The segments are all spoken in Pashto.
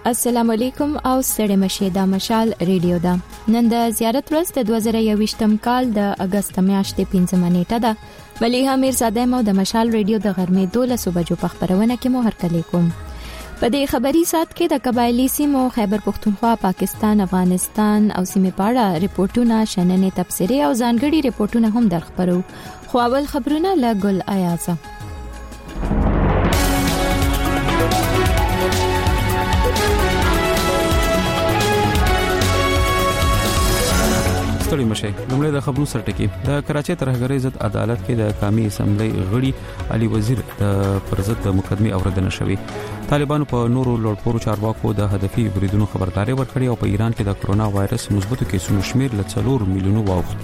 السلام علیکم او ستړي مشه د مشال ریډیو دا نن د زیارت ورځ د 2021م کال د اگست میاشتې 15 نیټه ده مليحه میرزاده مو د مشال ریډیو د غرمې 12 بجو په خبرونه کې مو هرکلی کوم. په دې خبري سات کې د قبایلی سیمو خیبر پختونخوا، پاکستان، افغانستان او سیمې په اړه ریپورتونه، شننې، تبصرې او ځانګړي ریپورتونه هم درخبرو. خو اول خبرونه له ګل ایازه. ستړي مشه. لومړی د خبرو سرټکی. د کراچۍ ترهګرۍ ضد عدالت کې د قومي اسمبلی غړي علي وزیر پر ضد مقدمه اوریدنه شوې. طالبانو په نورو لوړپوړو چارواکو د هدفي بریدونو خبرداري ورکړې او په ایران کې د کرونا وایرس مثبتو کیسونو شمیر له 4 میلیونو واوښت.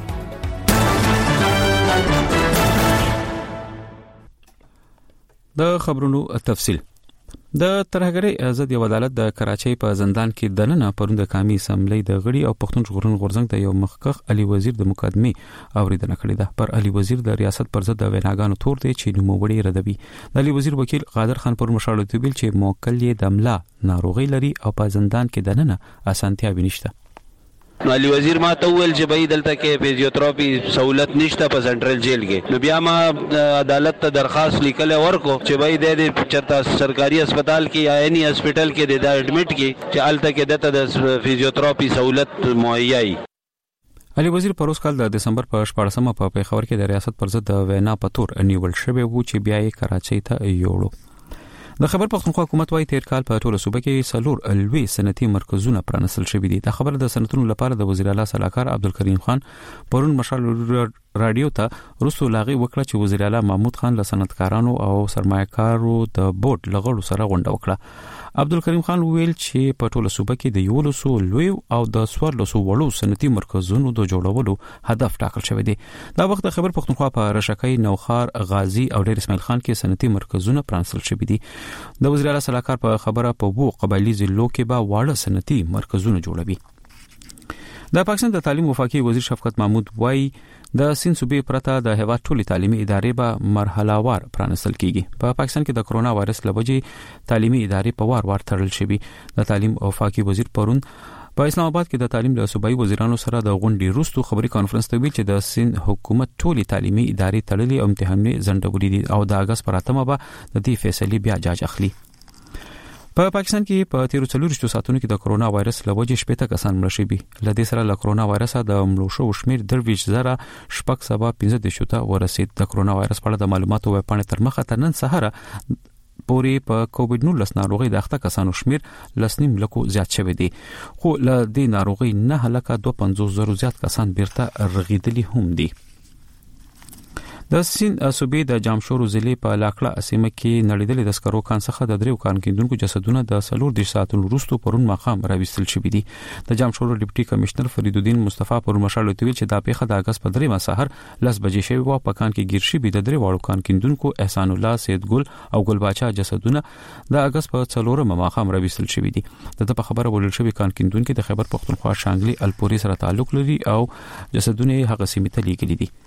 د خبرونو تفصیل. د ترهګرۍ ضد یو عدالت د کراچۍ په زندان کې دننه پروند د قومي اسمبلی د غړي او پښتون ژغورنې غورځنګ د یو مخکخ علي وزیر د مقدمه اوریدنه کړې ده. پر علي وزیر د ریاست پر ضد د ویناګانو تور دی چې نوموړي ردوي. د علي وزیر وکیل قادر خان پر مشاله تویل چې موکل یې د املا ناروغي لري او په زندان کې دننه اسانتیا ونيشته. نو علي وزیر ما ته ویل چې به دلته کې فزیوتراپي سہولت نشته په سنټرل جیل کې. نو بیا ما عدالت ته درخواست لیکل ورکو چې به د چرته سرکاري هسپتال کې یا اني هسپتال کې د اډمټ کې چې الته کې دته د فزیوتراپي سہولت مهیا وي. علي وزیر پروس کال د دسمبر په 14مه په پیښور کې د ریاست پر ضد د وینا پتور نیول شوی وو چې بیا یې کراچۍ ته یوړو. د خبر پختونخوا حکومت وايي تیر کال په ټوله صوبه کې سلور الوی صنعتي مرکزونه پرانستل شوي دي. د خبر د صنعتونو لپاره د وزیر اعلی صلاحکار عبدالکریم خان پرون مشال رادیو ته رسو لاغي وکړه چې وزیر اعلی محمود خان له صنعتکارانو او سرمایه‌کارو د بورډ لغړو سره غونډه وکړه. عبدالکریم خان ویل چې په ټوله صوبه کې د 1100 لوی او د 1400 وړو صنعتي مرکزونو د جوړولو هدف ټاکل شوی دی. دا وخت د خبر پختونخوا په رشکای، نوخار، غازی او ډیر اسماعیل خان کې صنعتي مرکزونه پرانستل شوي دي. د وزیر اعلی صلاحکار په خبره په وو قبایلی ضلعو کې به واړه صنعتي مرکزونه جوړوي. د پاکستان د تعلیم وفاقي وزیر شفقت محمود وایي د سین صوبې پرته د هیواد ټولې تعلیمي ادارې به مرحله وار پرانستل کیږي. په پاکستان کې د کرونا وایرس لوجې تعلیمي ادارې په وار تړل شوي. د تعلیم وفاقي وزیر پرون په اسلام آباد کې د تعلیم د صوبایي وزیرانو سره د غونډې وروسته خبري کانفرنس ته ویل چې د سین حکومت ټولې تعلیمي ادارې تړلې او امتحانونه ځنډولې دي او د اگست پر 8مه به د دې فیصلې بیا جاج اخلي. په پاکستان کې په 13 ساعتونو کې د کرونا وایرس لوجې 70 کسان مړ شوي. لدې سره له کرونا وایرس د مړو شو شمیر 23,015 ته ورسید. د کرونا وایرس په اړه د معلوماتو ویب پاڼې تر مخه تر نن سهار پورې په کووډ-19 ناروغي د اخته کسانو شمیر 2.5 لکو زیات شوی دی. خو له دې ناروغي 9,52,000 زیات کسان بیرته رغیدلي هم دي. د سین صوبې د جامشورو ضلع په لاکړه اسیمه کې نړیدلې د سکرو کان څخه د دریو کان کیندونکو جسدونه د 4 ساعتونو وروسته پرون ماښام راوستل شوي دي. د جامشورو ډیپټي کمشنر فرید الدین مصطفی پر مشال ویل چې دا پیښه د اگست په 3 سحر 10 بجې شوی و. په کان کې گیر شوي د درې واړو کان کیندونکو احسان الله، سید ګل او ګل باچا جسدونه د اگست په 4 ماښام راوستل شوي دي. د په خبره ولول شوی کان کیندونکو د خیبر پختونخوا شانګلي الپوري سره تعلق لري او جسدونه هغه سیمه ته لیږلي دي.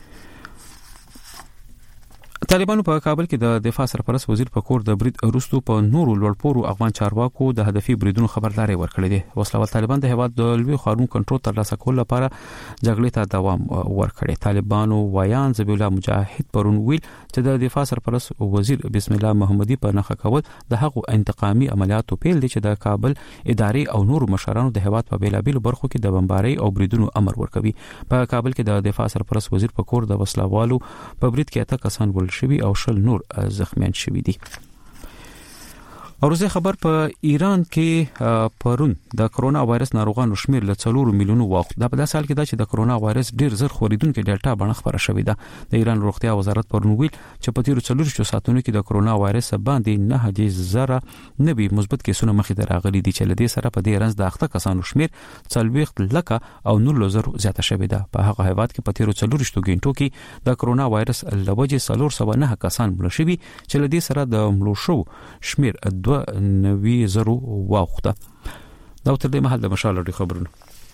طالبانو په کابل کې د دفاع سرپرست وزیر په کور د برید وروسته په نورو لوړپوړو افغان چارواکو د هدفي بریدونو خبرداري ورکړې ده. وسلوال طالبان د هیواد د لوی ښارونو کنټرول ترلاسه کولو لپاره جګړې ته دوام ورکړي. طالبانو وایان ذبیح الله مجاهد پرون ویل چې د دفاع سرپرست وزیر بسم الله محمدي په نخښه کول د هغو انتقامي عملیاتو پیل دي چې د کابل ادارې او نورو مشرانو د هیواد په بیلابیلو برخو کې د بمبارۍ او بریدونو امر ورکوي. په کابل کې د دفاع سرپرست وزیر په کور د وسلوالو په برید کې 8 کسان شوي او 10 نور زخمیان شوي دي. اوروزه خبر په ایران کې پرون د کرونا وایرس ناروغانو شمیر له 4 میلیونو واوښت. دا په داسې حال کې ده چې د کرونا وایرس ډیر زر خوریدونکو ډیلټا بڼه خبره شوې ده. د ایران روغتیا وزارت پرون ویل چې په 13 ساعتونو کې د کرونا وایرس باندې 9,000 مثبت کیسونه مخې ته راغلي دي چې لدې سره په دې رنځ د اخته کسانو شمیر 40 لک او 9,000 زیاته شوې ده. په هغه هیواد کې په 13 غنټو کې د کرونا وایرس لوجې 409 کسان مړ شوي چې لدې سره د مړو شو شمیر 2,000 واوښته. دا تر دې مهال د مشال لري خبرونه.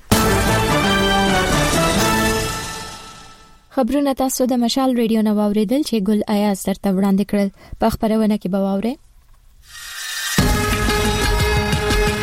خبرونه تاسو د مشال ریډیو نو اوریدل چې ګل ایاز درته وړاندې کړل. په خبرونه کې به واورئ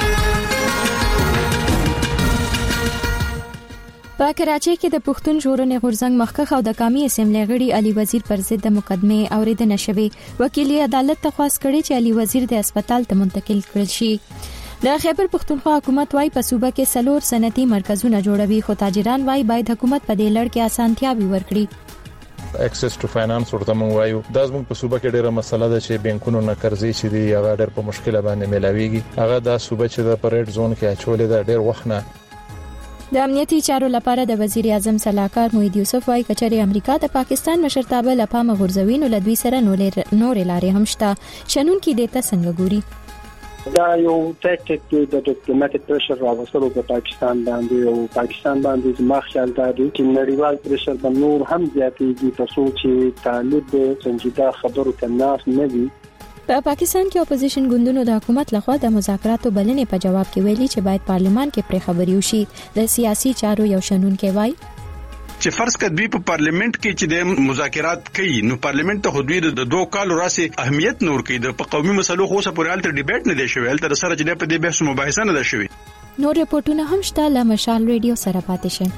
په کراچۍ کې د پښتون ژغورنې غورځنګ مخکښ او د قومي اسمبلی غړي علي وزیر پر ضد د مقدمه اوریدنه شوې. وکیل عدالت ته خواست کړي چې علي وزیر د هسپتال ته منتقل کړل شي. د خیبر پښتونخوا حکومت وايي په صوبه کې 4 صنعتي مرکزونه جوړوي، خو تاجران وايي باید حکومت په دې لړ کې اسانتیاوي ورکړي. اکسس ټو فاینانس ورته مونږ وایو. دا زموږ په صوبه کې ډیره مسله ده چې بانکونو نه قرضې چې دی هغه ډېر په مشکله باندې ملاويږي. هغه د صوبه چې د پریډ زون کې اچولې ده ډېر وخت نه. د امنیتي چارو لپاره د وزیر اعظم صلاحکار موحد یوسف وايي کچري امریکا د پاکستان مشرتابه لپاره غورځوي نو لدوی سره نور لارې هم شته. شنن کې دیتا څنګه ګوري؟ دا یو ټیکټیک دی د ډیپلوماټیک پریشر راوستلو په پاکستان باندې او پاکستان باندې زما خیال دا دی چې نړیوال پریشر به نور هم زیاتېږي ترڅو چې طالب سنجیده خبرو ته ناس نه وي. په پاکستان کې اپوزیشن ګوندونو د حکومت لخوا د مذاکراتو بلنې په جواب کې ویلي چې باید پارلمان کې پرې خبري وشي. د سیاسي چارو یو شنن کې وایي چې فرض کړي په پارلیمنت کې چې د مذاکرات کوي نو پارلیمنت ته حدود د 2 کال راسي اهمیت نور کوي. د قومي مسلو خو څه پورې الته ډیبیټ نه دی شوی، الته سره چې په دې بحث مباحثه نه ده شوی. نور ریپورتونه هم شته له مشال ریډیو سره پاتې شئ.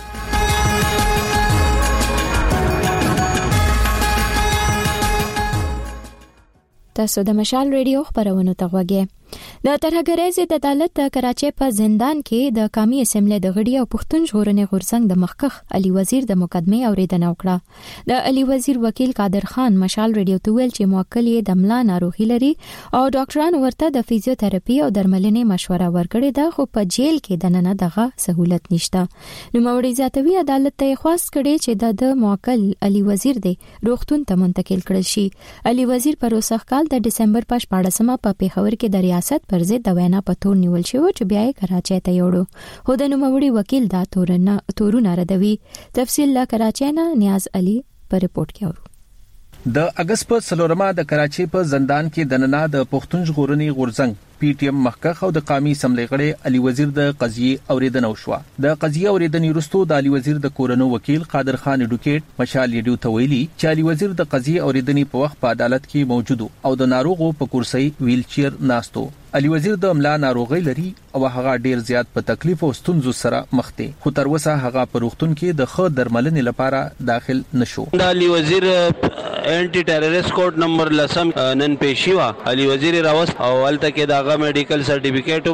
تاسو د مشال ریډیو خبرونه ته غوږی. د ترهګرۍ ضد عدالت د کراچۍ په زندان کې د قومي اسمبلی د غړي او پښتون ژغورنې غورځنګ د مخکښ علي وزیر د مقدمه اوریدنه وکړه. د علي وزیر وکیل قادر خان مشال ریډیو ته ویل چې موکل یې د ملا ناروغي لري او ډاکټرانو ورته د فزیوتراپي او درملنې مشوره ورکړې ده، خو په جیل کې دننه دغه سہولت نشته. نو موري ذاتوي عدالت ته خواست کړي چې د موکل علي وزیر دی روغتون ته منتقل کړل شي. علي وزیر پر اوسه کال د دسمبر په 14مه په پیښور کې د ریاست پر ضد د وینا په تور نیول شو چې بیا یې کراچۍ ته یوړو. خو د نوموړي وکیل دا تورونه ردوي. تفصیل لا کراچۍ نه نیاز علي په ریپورت کې اورو. د اگست په 4مه د کراچۍ په زندان کې دننه د پښتون ژغورنې غورځنګ پی ټی ایم مخکښ او د قومي اسمبلی غړي علي وزیر د قضیې اوریدنه وشوه. د قضیې اوریدنې وروسته د علي وزیر د کورنو وکیل قادر خان اډوکیټ مشال ریډیو ته ویلي چې علي وزیر د قضیې اوریدنې په وخت په عدالت کې موجود او د ناروغو په کرسي ویل چیر ناستو. علي وزیر د ملا ناروغي لري او هغه ډیر زیات په تکلیف او ستونزو سره مخ دی، خو تر اوسه هغه په روغتون کې د ښه درملنې لپاره داخل نشو. د علي وزیر انټي ټیرریست کوډ نمبر 10 نن پېښی وا. علي وزیر راوست او الته کې داغه میډیکل سرټیفیکیټ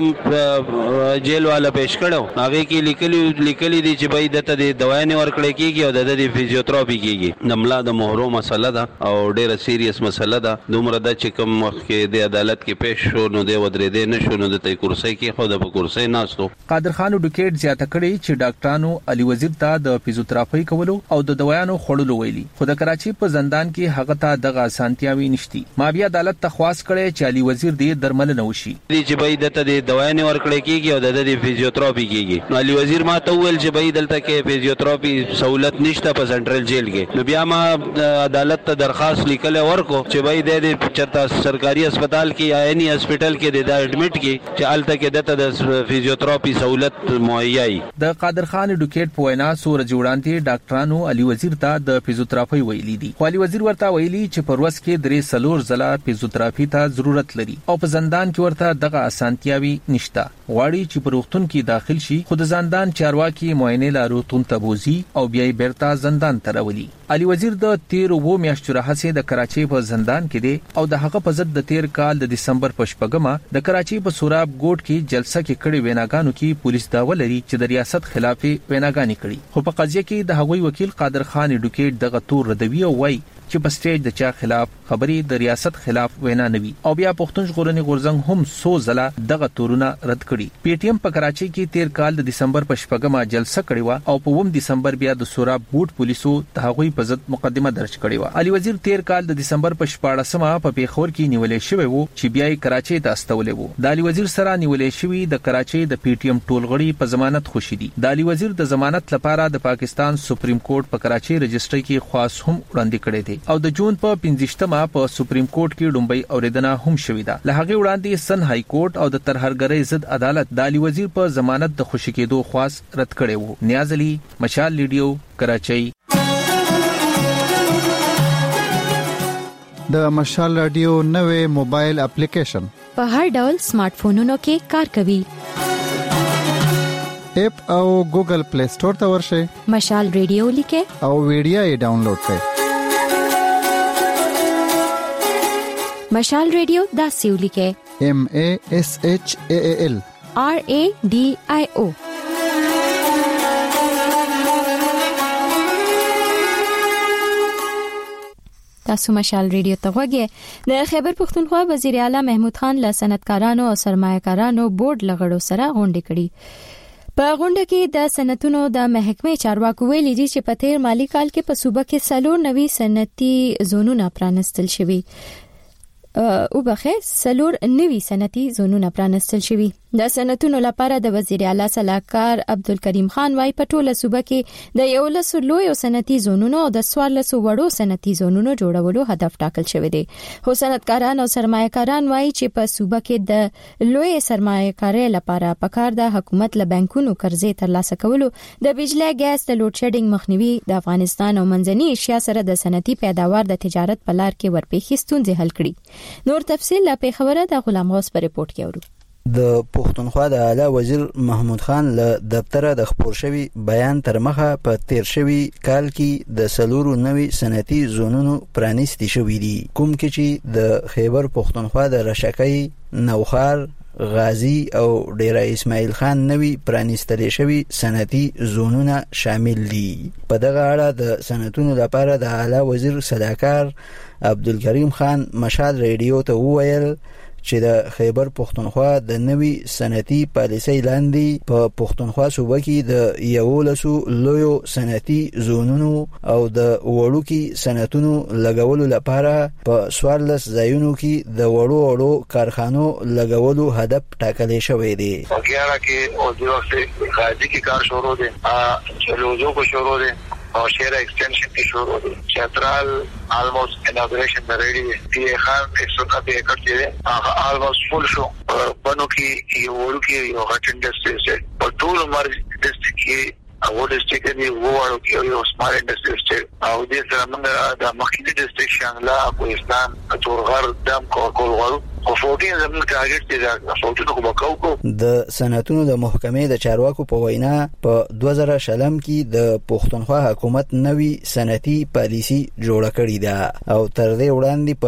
هم جیل والا پېښ کړو. هغه کې لیکلي دي چې باید د دوايانې ورکړې کیږي او د فزیوتراپي کیږي. د ملا د مهرو مسله ده او ډیره سیریس مسله ده. دومره د چې کوم وخت کې د عدالت کې پېښ شو نو د ودرې نشو نو د کرسي کې خو د کرسي ناستو. قادر خان اډوکیټ زیاته کړي چې ډاکټرانو علي وزیر ته د فزیوتراپي کولو او د دوايانو خوړلو ویلي، خو د کراچۍ په زندان کې هغه ته دغه اسانتیاوي نشتی. ما بیا عدالت ته خواست کړي چې علي وزیر دې درملنه وشي. چې باید د دوايانې ورکړې کیږي او د فزیوتراپي کیږي. نو علي وزیر ما ته ویل چې باید دلته کې فزیوتراپي سہولت نشته په سنټرل جیل کې. نو بیا ما عدالت ته درخواست لیکل ورکو چې باید د چرته سرکاري هسپتال کې یا اني هسپتال کې د اډمټ کې چې الته کې د فزیوتراپي سہولت مهیا وي. د قادر خان اډوکیټ په وینا سور جوړانتي ډاکټرانو علي وزیر ته د فزیوتراپي ویلي دي. علي وزیر ورته ویلي چې پر ورځ کې 3 ځله فزیوتراپي ته ضرورت لري او په زندان کې ورته دغه اسانتیاوي نشته. غواړي چې په روغتون کې داخل شي، خو د زندان چارواکي معاینې لا روغتون ته بوزي او بیا یې بیرته زندان ته راولي. علي وزیر د 13 میاشتو راهیسې د کراچۍ په زندان کې دی او د هغه په ضد د 13 کال د دسمبر په 8مه د کراچۍ په سوراب ګوټ کې جلسه کې کړي ویناګانو کې پولیس دا ولري چې د ریاست خلاف ویناګانی کړي. خو په قضیه کې د هغوی وکیل قادر خان اډوکیټ دغه تور ردوي او وایي چې په سټیج د چا خلاف خبرې د ریاست خلاف وینا نوي او بیا پښتون ژغورنې غورځنګ هم 100 ځله دغه تورونه رد کړي. پی ټی ایم په کراچۍ کې 13 کال د دسمبر په 8مه جلسه کړې و او په 1 دسمبر بیا د سوراب ګوټ پولیسو د هغوی په ضد مقدمه درج کړې و. علي وزیر 13 کال د دسمبر په 14مه په پیښور کې نیولې شوی وو چې بیا یې کراچۍ ته استولې وو. د علي وزیر سره نیولې شوی د کراچۍ د پی ټی ایم ټولغړي په ضمانت خوشي دي. د علي وزیر د ضمانت لپاره د پاکستان سپریم کورټ په کراچۍ رجسټري کې خواص هم وړاندې کړی دی او د جون په 15مه په سپریم کورټ کې لومبي اوریدنه هم شوې ده. له هغه وړاندې سن های کورټ او د ترهګرۍ ضد عدالت د علي وزیر په ضمانت د خوشی کېدو خواص رد کړی وو. نیاز علي، مشال ریډیو، کراچۍ. د مشال رادیو نوې موبایل اپلیکیشن په هر ډول سمارټ فونونو کې کار کوي. اپ او ګوګل پلی سٹور ته ورشئ. مشال ریډیو لیکه او ویډیو یې ډاونلوډ کړئ. مشال ریډیو داسې ولیکه MASHAAL RADIO. تاسو مشال ریډیو ته غوږی. د خیبر پښتونخوا وزیر اعلی محمود خان له صنعتکارانو او سرمایه‌کارانو بورډ لغړو سره غونډه کړې. په غونډه کې د صنعتونو د محکمې چارواکو ویلي دي چې په تیر مالی کال کې په صوبه کې 4 نوي صنعتي زونونه پرانستل شوي. او بخې 4 نوي صنعتي زونونه پرانستل شوي. د صنعتونو لپاره د وزیر اعلی صلاحکار عبدالکریم خان وايي په ټوله صوبه کې د 11 لوی صنعتي زونونو او د 14 وړو صنعتي زونونو جوړولو هدف ټاکل شوی دی. خو صنعتکاران او سرمایه‌کاران وايي چې په صوبه کې د لوی سرمایه‌کارۍ لپاره پکار د حکومت له بانکونو قرضې ترلاسه کولو، د بجلی ګاز د لوډ شیډینګ مخنیوي، د افغانستان او منځنۍ ایشیا سره د صنعتي پیداوار د تجارت په لار کې ورپېښې ستونزې حل کړي. نور تفصیل لا په خبره د غلام غوث پر رپورت کې اورو. د پښتونخوا د اعلی وزیر محمود خان له دفتره د خبر شوی بیان تر مخه په تیر شوی کال کې د 4 نوي صنعتي زونونو پرانیستي شوې دي، کوم کې چې د خیبر پښتونخوا د رشکۍ، نوخار، غازی او ډیره اسماعیل خان نوي پرانیستل شوی صنعتي زونونه شامل دي. په دغه اړه د صنعتونو لپاره د اعلی وزیر صلاحکار عبدالکریم خان مشال ریډیو ته وویل چې د خیبر پښتونخوا د نوي صنعتي پالیسۍ لاندې په پښتونخوا صوبه کې د 11 لویو صنعتي زونونو او د وړوکي صنعتونو لګولو لپاره په 14 ځایونو کې د وړو کارخانو لګولو هدف ټاکل شوی دی. وګړه کې او د وخت غازی کې کار شروع دي، چلوزو کو شروع دي اور شهر ایکسٹینشن کی شروع ہوئی. چترال آلموسٹ اناگوریشن میں ریڈی ہے. یہ خان 190 ایکڑ کے آلموسٹ فل شو. بنو کی یہ وڑو کی ہٹ انڈسٹریز ہے اور ټول عمر ڈسٹرکٹ کی وہ ڈسٹرکٹ دی وہ وړو کی یو سمال انډستریز چې او دې سره موږ د مخکې ډسټرکټ شانګلا کوهستان تورغر دم کولغړو او 14 زموږ ټارګټ دی دا 14 کو بکاو. د صنعتونو د محکمې د چارواکو په وینا په 2000 کې د پښتونخوا حکومت نوي صنعتي پالیسي جوړه کړې ده او تر دې وړاندې په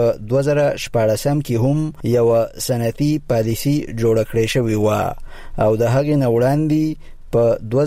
2014 کې هم یو صنعتي پالیسي جوړه کړې شوې و او د هغې نه وړاندې په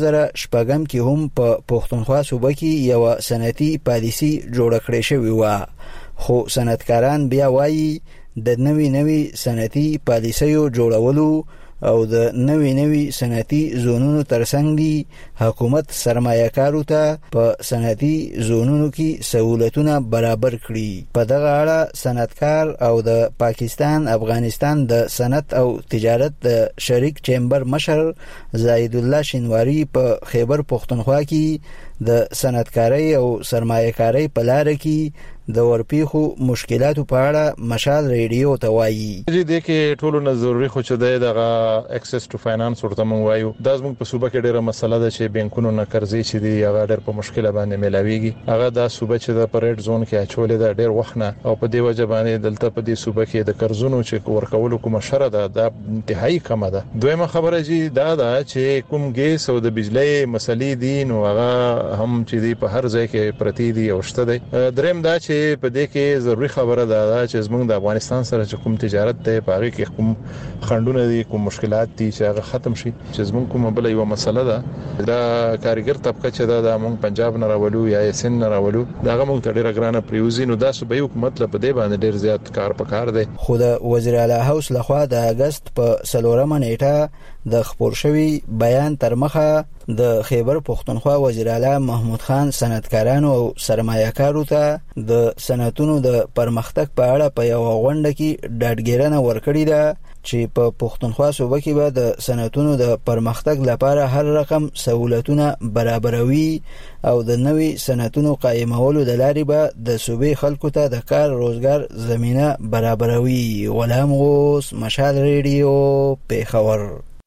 2014 کې هم په پښتونخوا صوبه کې یو صنعتي پالیسي جوړه کړې شوې و. خو صنعتکاران بیا وایي د نوي صنعتي پالیسیو جوړولو او د نوي صنعتي زونونو ترڅنګ دی حکومت سرمایه‌کارو ته په صنعتي زونونو کې سہولتونه برابر کړي. په دغه اړه صنعتکار او د پاکستان افغانستان د صنعت او تجارت د شریک چیمبر مشر زاید الله شینواری په خیبر پښتونخوا کې د صنعتکارۍ او سرمایه‌کارۍ په لار کې د ورپیخو مشکلاتو په اړه مشال ریډیو ته وایي. دې کې ټولو نه ضروري خو چې دغه اکسس ټو فاینانس ورته مونږ وایو. دا زموږ په صوبه کې ډیره مسله ده چې بانکونو نه قرضې چې دی هغه ډېر په مشکل باندې ملاويږي. هغه دا صوبه چې د پریډ زون کې اچولې ده ډېر وخت نه او په دې وجه باندې دلته په دې صوبه کې د قرضونو چې ورکولو کوم شره ده دا انتهایی کم ده. دویمه خبره چې دا ده چې کوم ګیس او د بجلی مسلې دي نو هغه هم چې دی په هر ځای کې پرتی دي او شته دی. دریم دا چې په دې کې ضروری خبره ده چې زموږ د افغانستان سره چې کوم تجارت ته پاره کې کوم خندونه دي کوم مشکلات دي چې هغه ختم شي. چې زموږ کوم بل یو مسله ده دا کارګر طبقه چې دا موږ پنجاب نه راولو یا سن نه راولو دا موږ ته ډیره ګرانه پریوزي نو دا صوبې حکومت له دې باندې ډیر زیات کار پکار دی. خو د وزیر اعلی هاوس لخوا د اگست په 4 نیټه د خبر شوی بیان تر مخه د خیبر پښتونخوا وزیر اعلی محمود خان صنعتکارانو او سرمایه‌کارو ته د صنعتونو د پرمختګ په اړه په یو غونډه کې ډاډګیرنه ورکړې ده چې په پښتونخوا صوبه کې به د صنعتونو د پرمختګ لپاره هر رقم سہولتونه برابروي او د نوي صنعتونو قائمولو د لارې به د صوبې خلکو ته د کار روزګار زمينه برابروي. غلام غوث، مشال ریډیو، پیښور.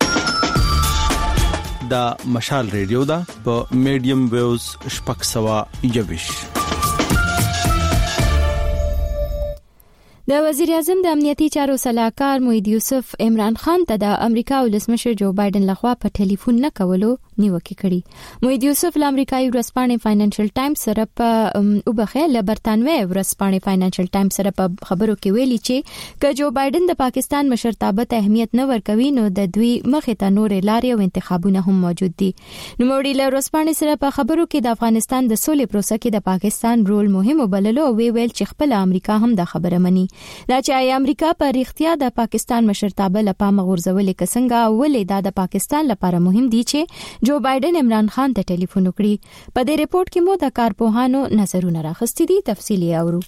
دا مشال ریډیو دا په میډیم ویوز شپږ سوه 21. د وزیر اعظم د امنیتي چارو سلاکار موحد یوسف عمران خان ته د امریکا ولسمشر جو بایدن لخوا په ټلیفون نه کولو نیوکه کړي. موحد یوسف له امریکایي ورځپاڼې فاینانشل ټایمز سره په وبخه له برتانوي ورځپاڼې فاینانشل ټایمز سره په خبرو کې ویلي چې ک جو بایدن د پاکستان مشرتابه ته اهمیت نه ورکوي نو د دوی مخې ته نور لارې او انتخابونه هم موجود دي. نو موړي له ورځپاڼې سره په خبرو کې د افغانستان د سولې پروسه کې د پاکستان رول مهم وبللو او ویل چې خپل امریکا هم د خبره مني دا چې امریکا په اړتیا د پاکستان مشرتابه لپاره غورځولې کسنګا ولې دا د پاکستان لپاره مهم دي چې جو بایدن عمران خان ته ټلیفون وکړي. په دې ریپورت کې مو د کارپوهانو نظرونه راخستي دي. تفصیلی اورو.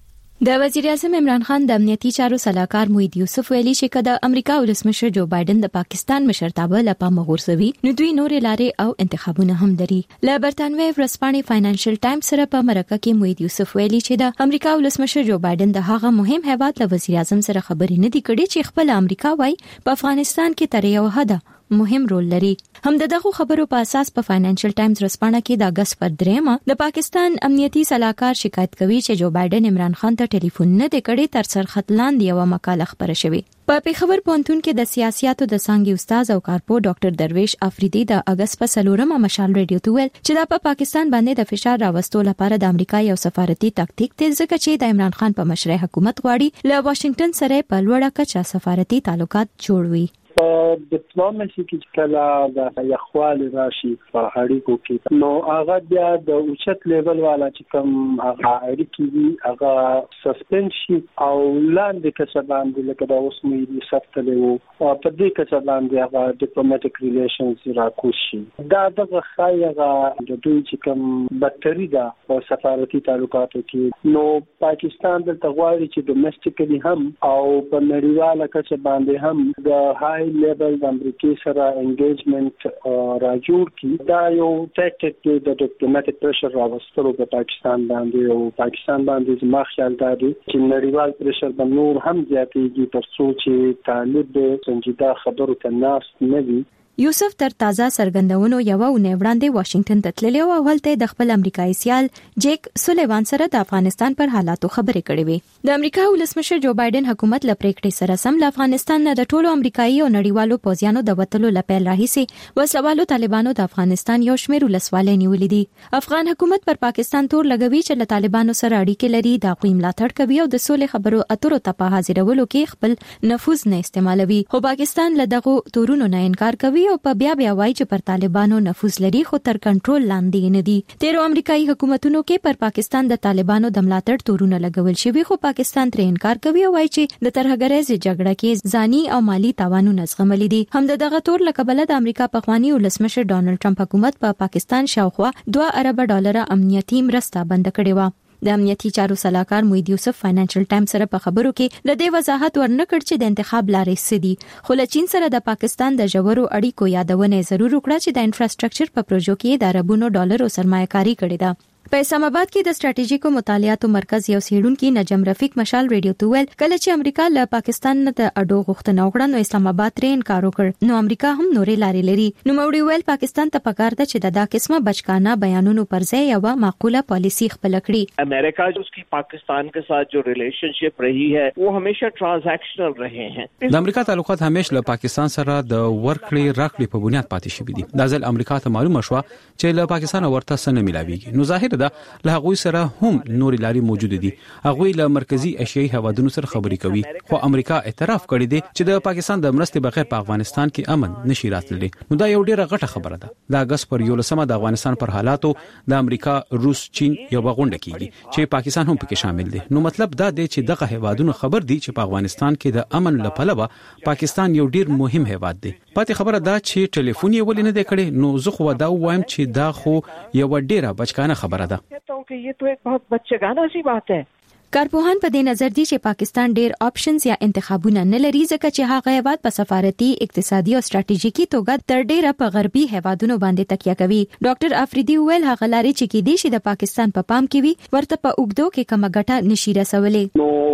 د وزیر اعظم عمران خان د امنیتي چارو سلاکار موحد یوسف ویلي چې کله امریکا ولسمشر جو بایدن د پاکستان مشرتابه لپاره غورځوي نو دوی نورې لارې او انتخابونه هم لري. له برتانوي ورځپاڼې فاینانشل ټایمز سره په مرکه کې موحد یوسف ویلي چې د امریکا ولسمشر جو بایدن د هغه مهم هیواد له وزیر اعظم سره خبرې نه دي کړې چې خپل امریکا وای په افغانستان کې تر یو حد مهم رول لري. هم دغه خبرو په اساس په فاینانشل ټایمز رسپانه کې د اگست پر 3 د پاکستان امنیتي سلاکار شکایت کوي چې جو بایدن عمران خان ته ټلیفون نه دی کړی تر سرخط لاندې یو مقاله خبره شوې. په پیښور پوهنتون کې د سیاسياتو د څانګې استاد او کارپو ډاکټر درویش افریدي د اگست په 4 مشال ریډیو ته ویل چې د پاکستان باندې د فشار راوستلو لپاره د امریکا یو سفارتي تاکتیک دی ځکه چې د عمران خان په مشرۍ حکومت غواړي له واشنگټن سره په لوړه کچه سفارتي تعلقات جوړوي. ډیپلوماسي کې کله د یخوال راشي په اړیکو کې نو هغه بیا د اوچت لیول والا چې کوم هغه اړیکې دي هغه سسپند شي او لاندې کچه باندې لکه د اوس مې سفتلې وو او په دې کچه باندې هغه ډیپلوماټیک ریلیشنز راکوس شي. دا دغه خایغه د دوی چې کوم بدتري ده په سفارتي تعلقاتو کې نو پاکستان دلته غواړي چې ډومېسټیکلی هم او په نړیواله کچه باندې هم د هاي لیول د امریکای سره انګیجمنت را جوړ کی. دا یو ټیکټیک دی د ډیپلوماټیک پریشر راوستلو په پاکستان باندې او پاکستان باندې زما خیال دا دی چې نړیوال پریشر به نور هم زیاتېږي تر څو چې طالب سنجیده خبرو ته ناس نه وي. یوسف تر تازه سرګندونو یو ونه وړاندې واشنگټن ته تللی او ولته د خپل امریکایي سیال جیک سولیوان سره د افغانستان پر حالاتو خبرې کړې وې. د امریکا ولسمشر جو بایدن حکومت له پریکړې سره سم له افغانستان نه د ټولو امریکایي او نړیوالو پوځیانو د وټلو لپاره راهیسي وسوالو طالبانو د افغانستان یو شمېر ولسوالۍ نیولې دي. افغان حکومت پر پاکستان تور لګوي چې له طالبانو سره اړیکې لري د قوی ملاتړ کوي او د سولې خبرو اترو ته په حاضرولو کې خپل نفوذ نه استعمالوي. خو پاکستان له دغه تورونو نه انکار کوي او په بیا وایي چې پر طالبانو نفوذ لري خو تر کنټرول لاندې نه دي. تیرو امریکایي حکومتونو کې پر پاکستان د طالبانو د ملاتړ تورونه لګول شوی خو پاکستان ترې انکار کوي او وایي چې د ترهګریز جګړه کې ځاني او مالی تاوانونه زغملي دي. هم دغه تور لکبله د امریکا پخوانی ولسمشر ډانلډ ټرمپ حکومت په پاکستان شاوخوا $2 ارب امنیتي مرسته بند کړې و. د امنیتي چارو سلاکار موحد یوسف فاینانشل ټایمز سره په خبرو کې د دې وضاحت ورنکړ چې د انتخاب لارې سدي خو له چین سره د پاکستان د ژورو اړیکو یادونه ضرور وکړه چې د انفراستراکچر په پروژو کې د اربونو ډالرو سرمایه‌کاري کړې ده. په اسلام آباد کې د ستراتیژیکو مطالعاتو مرکز یو سیډونکو نجم رفیق مشال ریډیو ته ویل کله چې امریکا له پاکستان نه د اډو غوښتنه وکړه نو اسلام آباد ترې انکار وکړ. نو امریکا هم نورې لارې لري. نو موړي ویل پاکستان ته پکار ده چې دا قسمه بچکانه بیانونو پر ځای یو معقوله پالیسی خپل کړي. امریکا جو उसकी पाकिस्तान के साथ जो रिलेशनशिप रही है वो हमेशा ट्रांजैक्शनल रहे हैं. د امریکا تعلقات همیشه له پاکستان سره د ورکړې راکړې په بنیاد پاتې شوي دي. د ځل امریکا ته معلومه شو چې له پاکستان ورته سن ملاويږي نو ظاهر ده له هغه سره هم نورې لارې موجود دي. هغه له مرکزی ایشیایي هوادونو سره خبرې کوي خو امریکا اعتراف کړی دی چې د پاکستان د مرستې بغیر په افغانستان کې امن نشي راتللی. نو دا یو ډیره غټه خبره ده. د اگست پر 11 د افغانستان پر حالاتو د امریکا، روس، چین یو غونډه کیږي چې پاکستان هم پکې شامل دي. نو مطلب دا دی چې دغه هوادونو خبر دي چې په افغانستان کې د امن لپاره پاکستان یو ډیر مهم هواد دی. پاتې خبره دا چې ټلیفون یې ولې نه دی کړی نو زه خو دا وایم چې دا خو یو ډیره بچکانه خبره ده. ये तो एक बहुत बच्चेगाना सी बात है. کارپوهان په دې نظر دي چې پاکستان ډېر آپشنز یا انتخابونه نه لري ځکه چې هغه هیواد په سفارتي، اقتصادي او ستراتیژیکي توګه تر ډېره په غربي هیوادونو باندې تکیه کوي. ډاکټر افریدي ویل هغه لارې چې کې دي چې د پاکستان په پام کې وي ورته په اوګدو کې کومه ګټه نشي رسولې. نو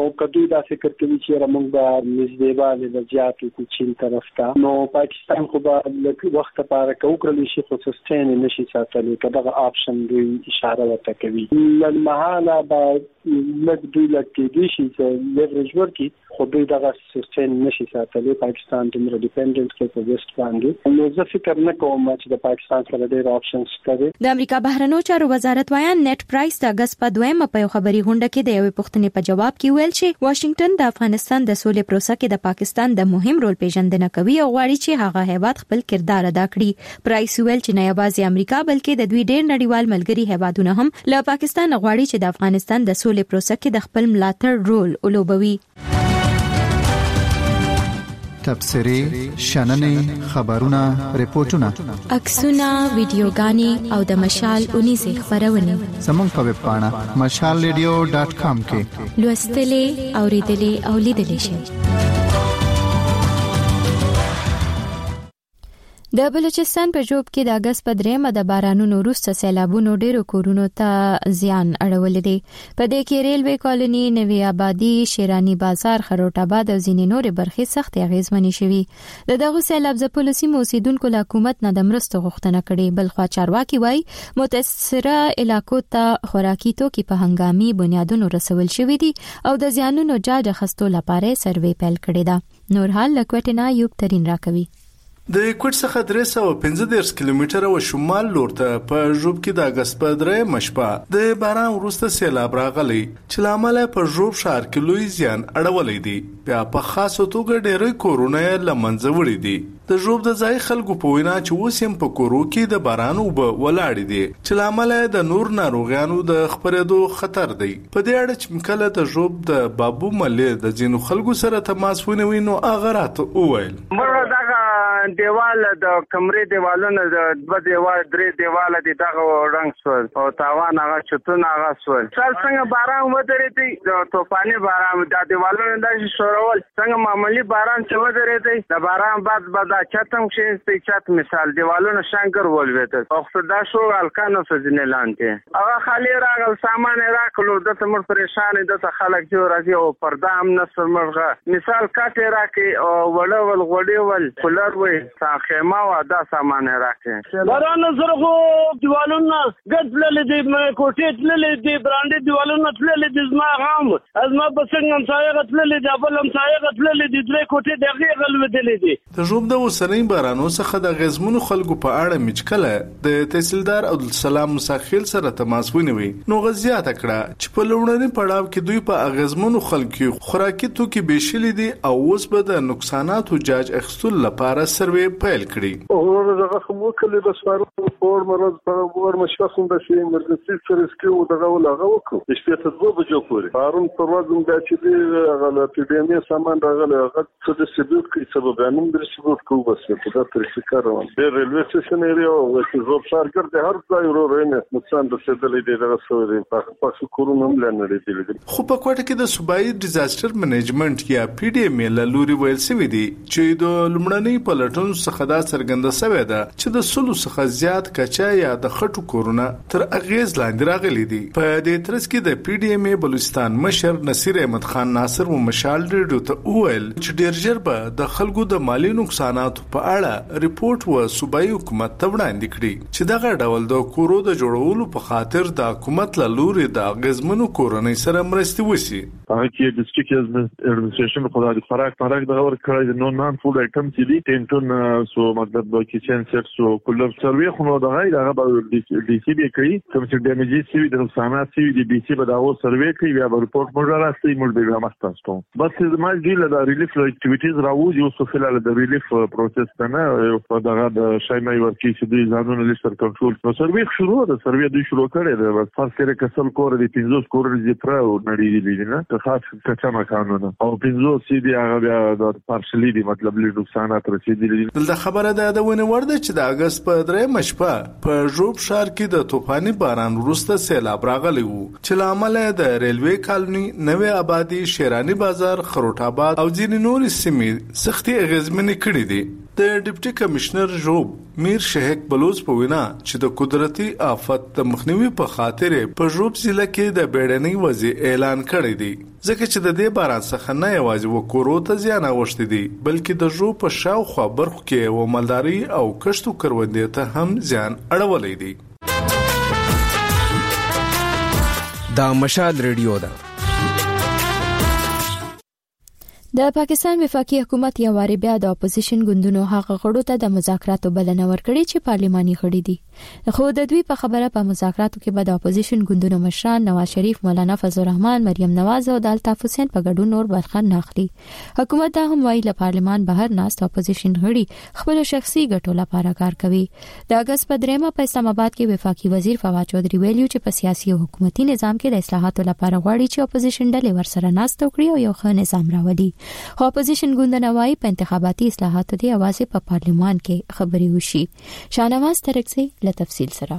کدی دا فکر کوي چې موږ به نږدېواله د زیاتو کو چین طرف ته نو پاکستان خو به لکه وخت لپاره کوکرلی شي خو سستین نشي ساتلی کداغه آپشن دوی اشاره وته کوي لمحاله به لږ دوی لکه شي چې لیورېج ورکی خو دوی دغه سستین نشي ساتلی پاکستان د ډیپندنت کې په ویسټ باندې نو زه فکر نه کوم چې د پاکستان سره ډېر آپشنز شته. د امریکا بهرنیو چارو وزارت وایي نت پرایس د اگست په 2 په خبري غونډه کې د یوې پوښتنې په جواب کې ویل چې واشنگټن د افغانستان د سولې پروسه کې د پاکستان د مهم رول پیژندنه کوي او غواړي چې هغه هیواد خپل کردار ادا کړي. پرایس ویل چې نه یوازې امریکا بلکې د دوی ډېر نړیوال ملګري هیوادونه هم له پاکستان غواړي چې د افغانستان د سولې پروسه کې د خپل ملاتړ رول ولوبوي. تبصرې، شننې، خبرونه، ریپورتونه، عکسونه، ویډیوګانې او د مشال اونیزه خبرونه زموږ په ویب پاڼه mashalradio.com کې لوستلې، اوریدلې او لیدلې شئ. د بلوچستان په جوب کې د اگست په 3 د بارانونو وروسته سیلابونو ډیرو کورونو ته زیان اړولې دي. په دې کې ریلوی کالونی، نوی آبادی، شیرانی بازار، خروټ آباد او ځینې نورې برخې سخت اغیزمنې شوې. دغه سیلاب ځپلو سیمو اوسیدونکو له حکومت نه د مرستو غوښتنه کړې. بلخوا چارواکي وایي متاثره علاقو ته خوراکي توکي په هنګامي بنیادونو رسول شوې دي او د زیانونو جاج اخیستو لپاره سروې پیل کړې ده. نور حال لکوټنا یوب ترين راکوي. د کوټ څخه 315 کیلومتره و شمال لور ته په جوب کې د اگست په 3 مشپه د باران وروسته سیلاب راغلی چې لامل په جوب ښار کې لوی زیان اړولې دي. بیا په خاصه توګه ډېری کورونه لمنځه وړي دي. د جوب د ځای خلکو په وینا چې وسیم په کورو کې د باران وب ولاړ دي چې لامل د نور ناروغانو د خبرېدو خطر دی. په دې اړه چې مکله د جوب د بابو ملې د ځینو خلکو سره تماس ونیوي نو هغه راته وویل دیوال د کمرې دیوالونه د 2 دیوال 3 دیوال دي دغه رنگ سول او تاوان هغه چتون هغه سول څنګه باران ودرېدی د توفاني باران د دیوالونو د شورول څنګه معمولی باران چې ودرېدی د باران بعد چتم شي چت مثال دیوالونو شانګر ولويته او خدا شو الکانو سجنه لاندې هغه خالی راغل سامان راکلو د تمر پریشان د خلک جو راځي او پرده هم نصر مرغه مثال کاته راکې او وړول غوډیول کولر وي خیمه او دا سامان راکې باران سره خو دیوالونو ګډل دي کوټې تللې دي برانډي دیوالونو تللې دي زما غام ازما بسنګم سایه تللې دي بلم سایه تللې دي درې کوټې دغه غلودلې دي د جوب د وسنۍ بارانو څخه د غزمونو خلکو په اړه مچکله د تحصیلدار عبدالسلام مساخیل سره تماس ونیوي نو غزيات کړه چې په لومړني پړاو کې دوی په غزمونو خلکو خوراکي توکي بشلې دي او اوس به د نقصاناتو جاج اخستل لپاره سروې پیل کړي او دغه خمو کلی د سوارو فور مرز په ور مشخصم د شي مرګسي سرسکو دغه ولغه وکړو شپه ته 2 بجو پورې هارون پروازم د چې دی غل پی ډی ام سامان راغله هغه څه د سبوت کې سبب انم د سبوت کو بس په دا طریقې کاروان د ریلوی سټیشن ایریا او چې زوب شارګر د هر ځای ورونه نقصان رسیدلې دی دغه سوري په پاسو کورونه هم لنډې دي خو په کوټه کې د صوبایي ډیزاستر منیجمنت یا پی ډی ام له لوري ویل سوي دي چې د لمړنۍ پلټون څخه دا څرګنده شوې ده چې د سلو څخه زیات کچا یا د خټو کورونه تر اغیز لاندې راغلي دي. په دې ترڅ کې د پی ډی ام بلوچستان مشر نصیر احمد خان ناصر و مشال ریډیو ته ویل چې ډیر ژر به د خلکو د مالی نقصاناتو په اړه ریپورت و صوبایي حکومت ته وړاندې کړي چې دغه ډول د کورو د جوړولو په خاطر د حکومت له لوري د غزمنو کورنۍ سره مرستې وشي. هغه کې د ډیسټریکټ ایڈمنسټریشن په خاطر خوراک دغه کړی نو نان فود آیټم چې دي ټینټون سو مطلب د کچن سیټ سو کولر سروې خو نو دغه به ډي سي بي کوي کوم چې ډیمیجز سی د نقصانات سی د ډي سي به دغه سروې کوي بیا رپورټ موږ راځي موږ به ماستاسو بس ما ډیل د ریلیف اکټیویټیز راوځي او څه فعال د ریلیف پروسس نه په دغه د شایمای ورکی چې د ځانونو لیستر کنټرول نو سروې شروع د سروې د شروع کړي د فرض کړه کسل کور د 15 کور د پراو نړۍ دي نه ته خاص کچا مکانونه او 15 سی دی هغه بیا د پارشلی دی مطلب له نقصانات رسیدلي د خبره ده ونه ورده چې د اگست په 3 مشپه په جوب ښار کې د توفاني باران وروسته سیلاب راغلی وو چې لامل د ریلوی کالونی نوی آبادی شیرانی بازار خروټ آباد او ځینې نور سیمې سختي اغیزمنې کړې دي. د ډیپټي کمشنر ژوب میر شهک بلوچ په وینا چې د قدرتي آفت د مخنیوي په خاطر په ژوب ضلع کې د بیړنۍ وضع اعلان کړی دی ځکه چې د دې باران څخه نه یوازې وکورو ته زیان اوښتي دي بلکې د ژوب په شاوخوا برخو کې و مالداري او کښتو کروندې ته هم زیان اړولی دی. دا مشال ریډیو ده. د پاکستان وفاقي حکومت یو واری بیا د اپوزیشن ګوندونو هغه غړو ته د مذاکراتو بلنه ورکړې چې پارلماني غړي دي خو د دوی په خبره په مذاکراتو کې به د اپوزیشن ګوندونو مشران نواز شریف، مولانا فضل الرحمن، مریم نواز او الطاف حسین په ګډون نور برخه نه اخلي. حکومت دا هم وايي له پارلمان بهر ناست اپوزیشن غړي خپل شخصي ګټو لپاره کار کوي. د اگست په 3 په اسلام آباد کې وفاقي وزیر فواد چودھری ویلي چې په سیاسي او حکومتي نظام کې د اصلاحاتو لپاره غواړي چې اپوزیشن ډلې ورسره ناست وکړي او یو ښه نظام راوړي. خو اپوزیشن ګوندونه وايي په انتخاباتي اصلاحاتو دی اوازې په پارلمان کې خبري وشي. شاهنواز ترکسي له تفصیل سره.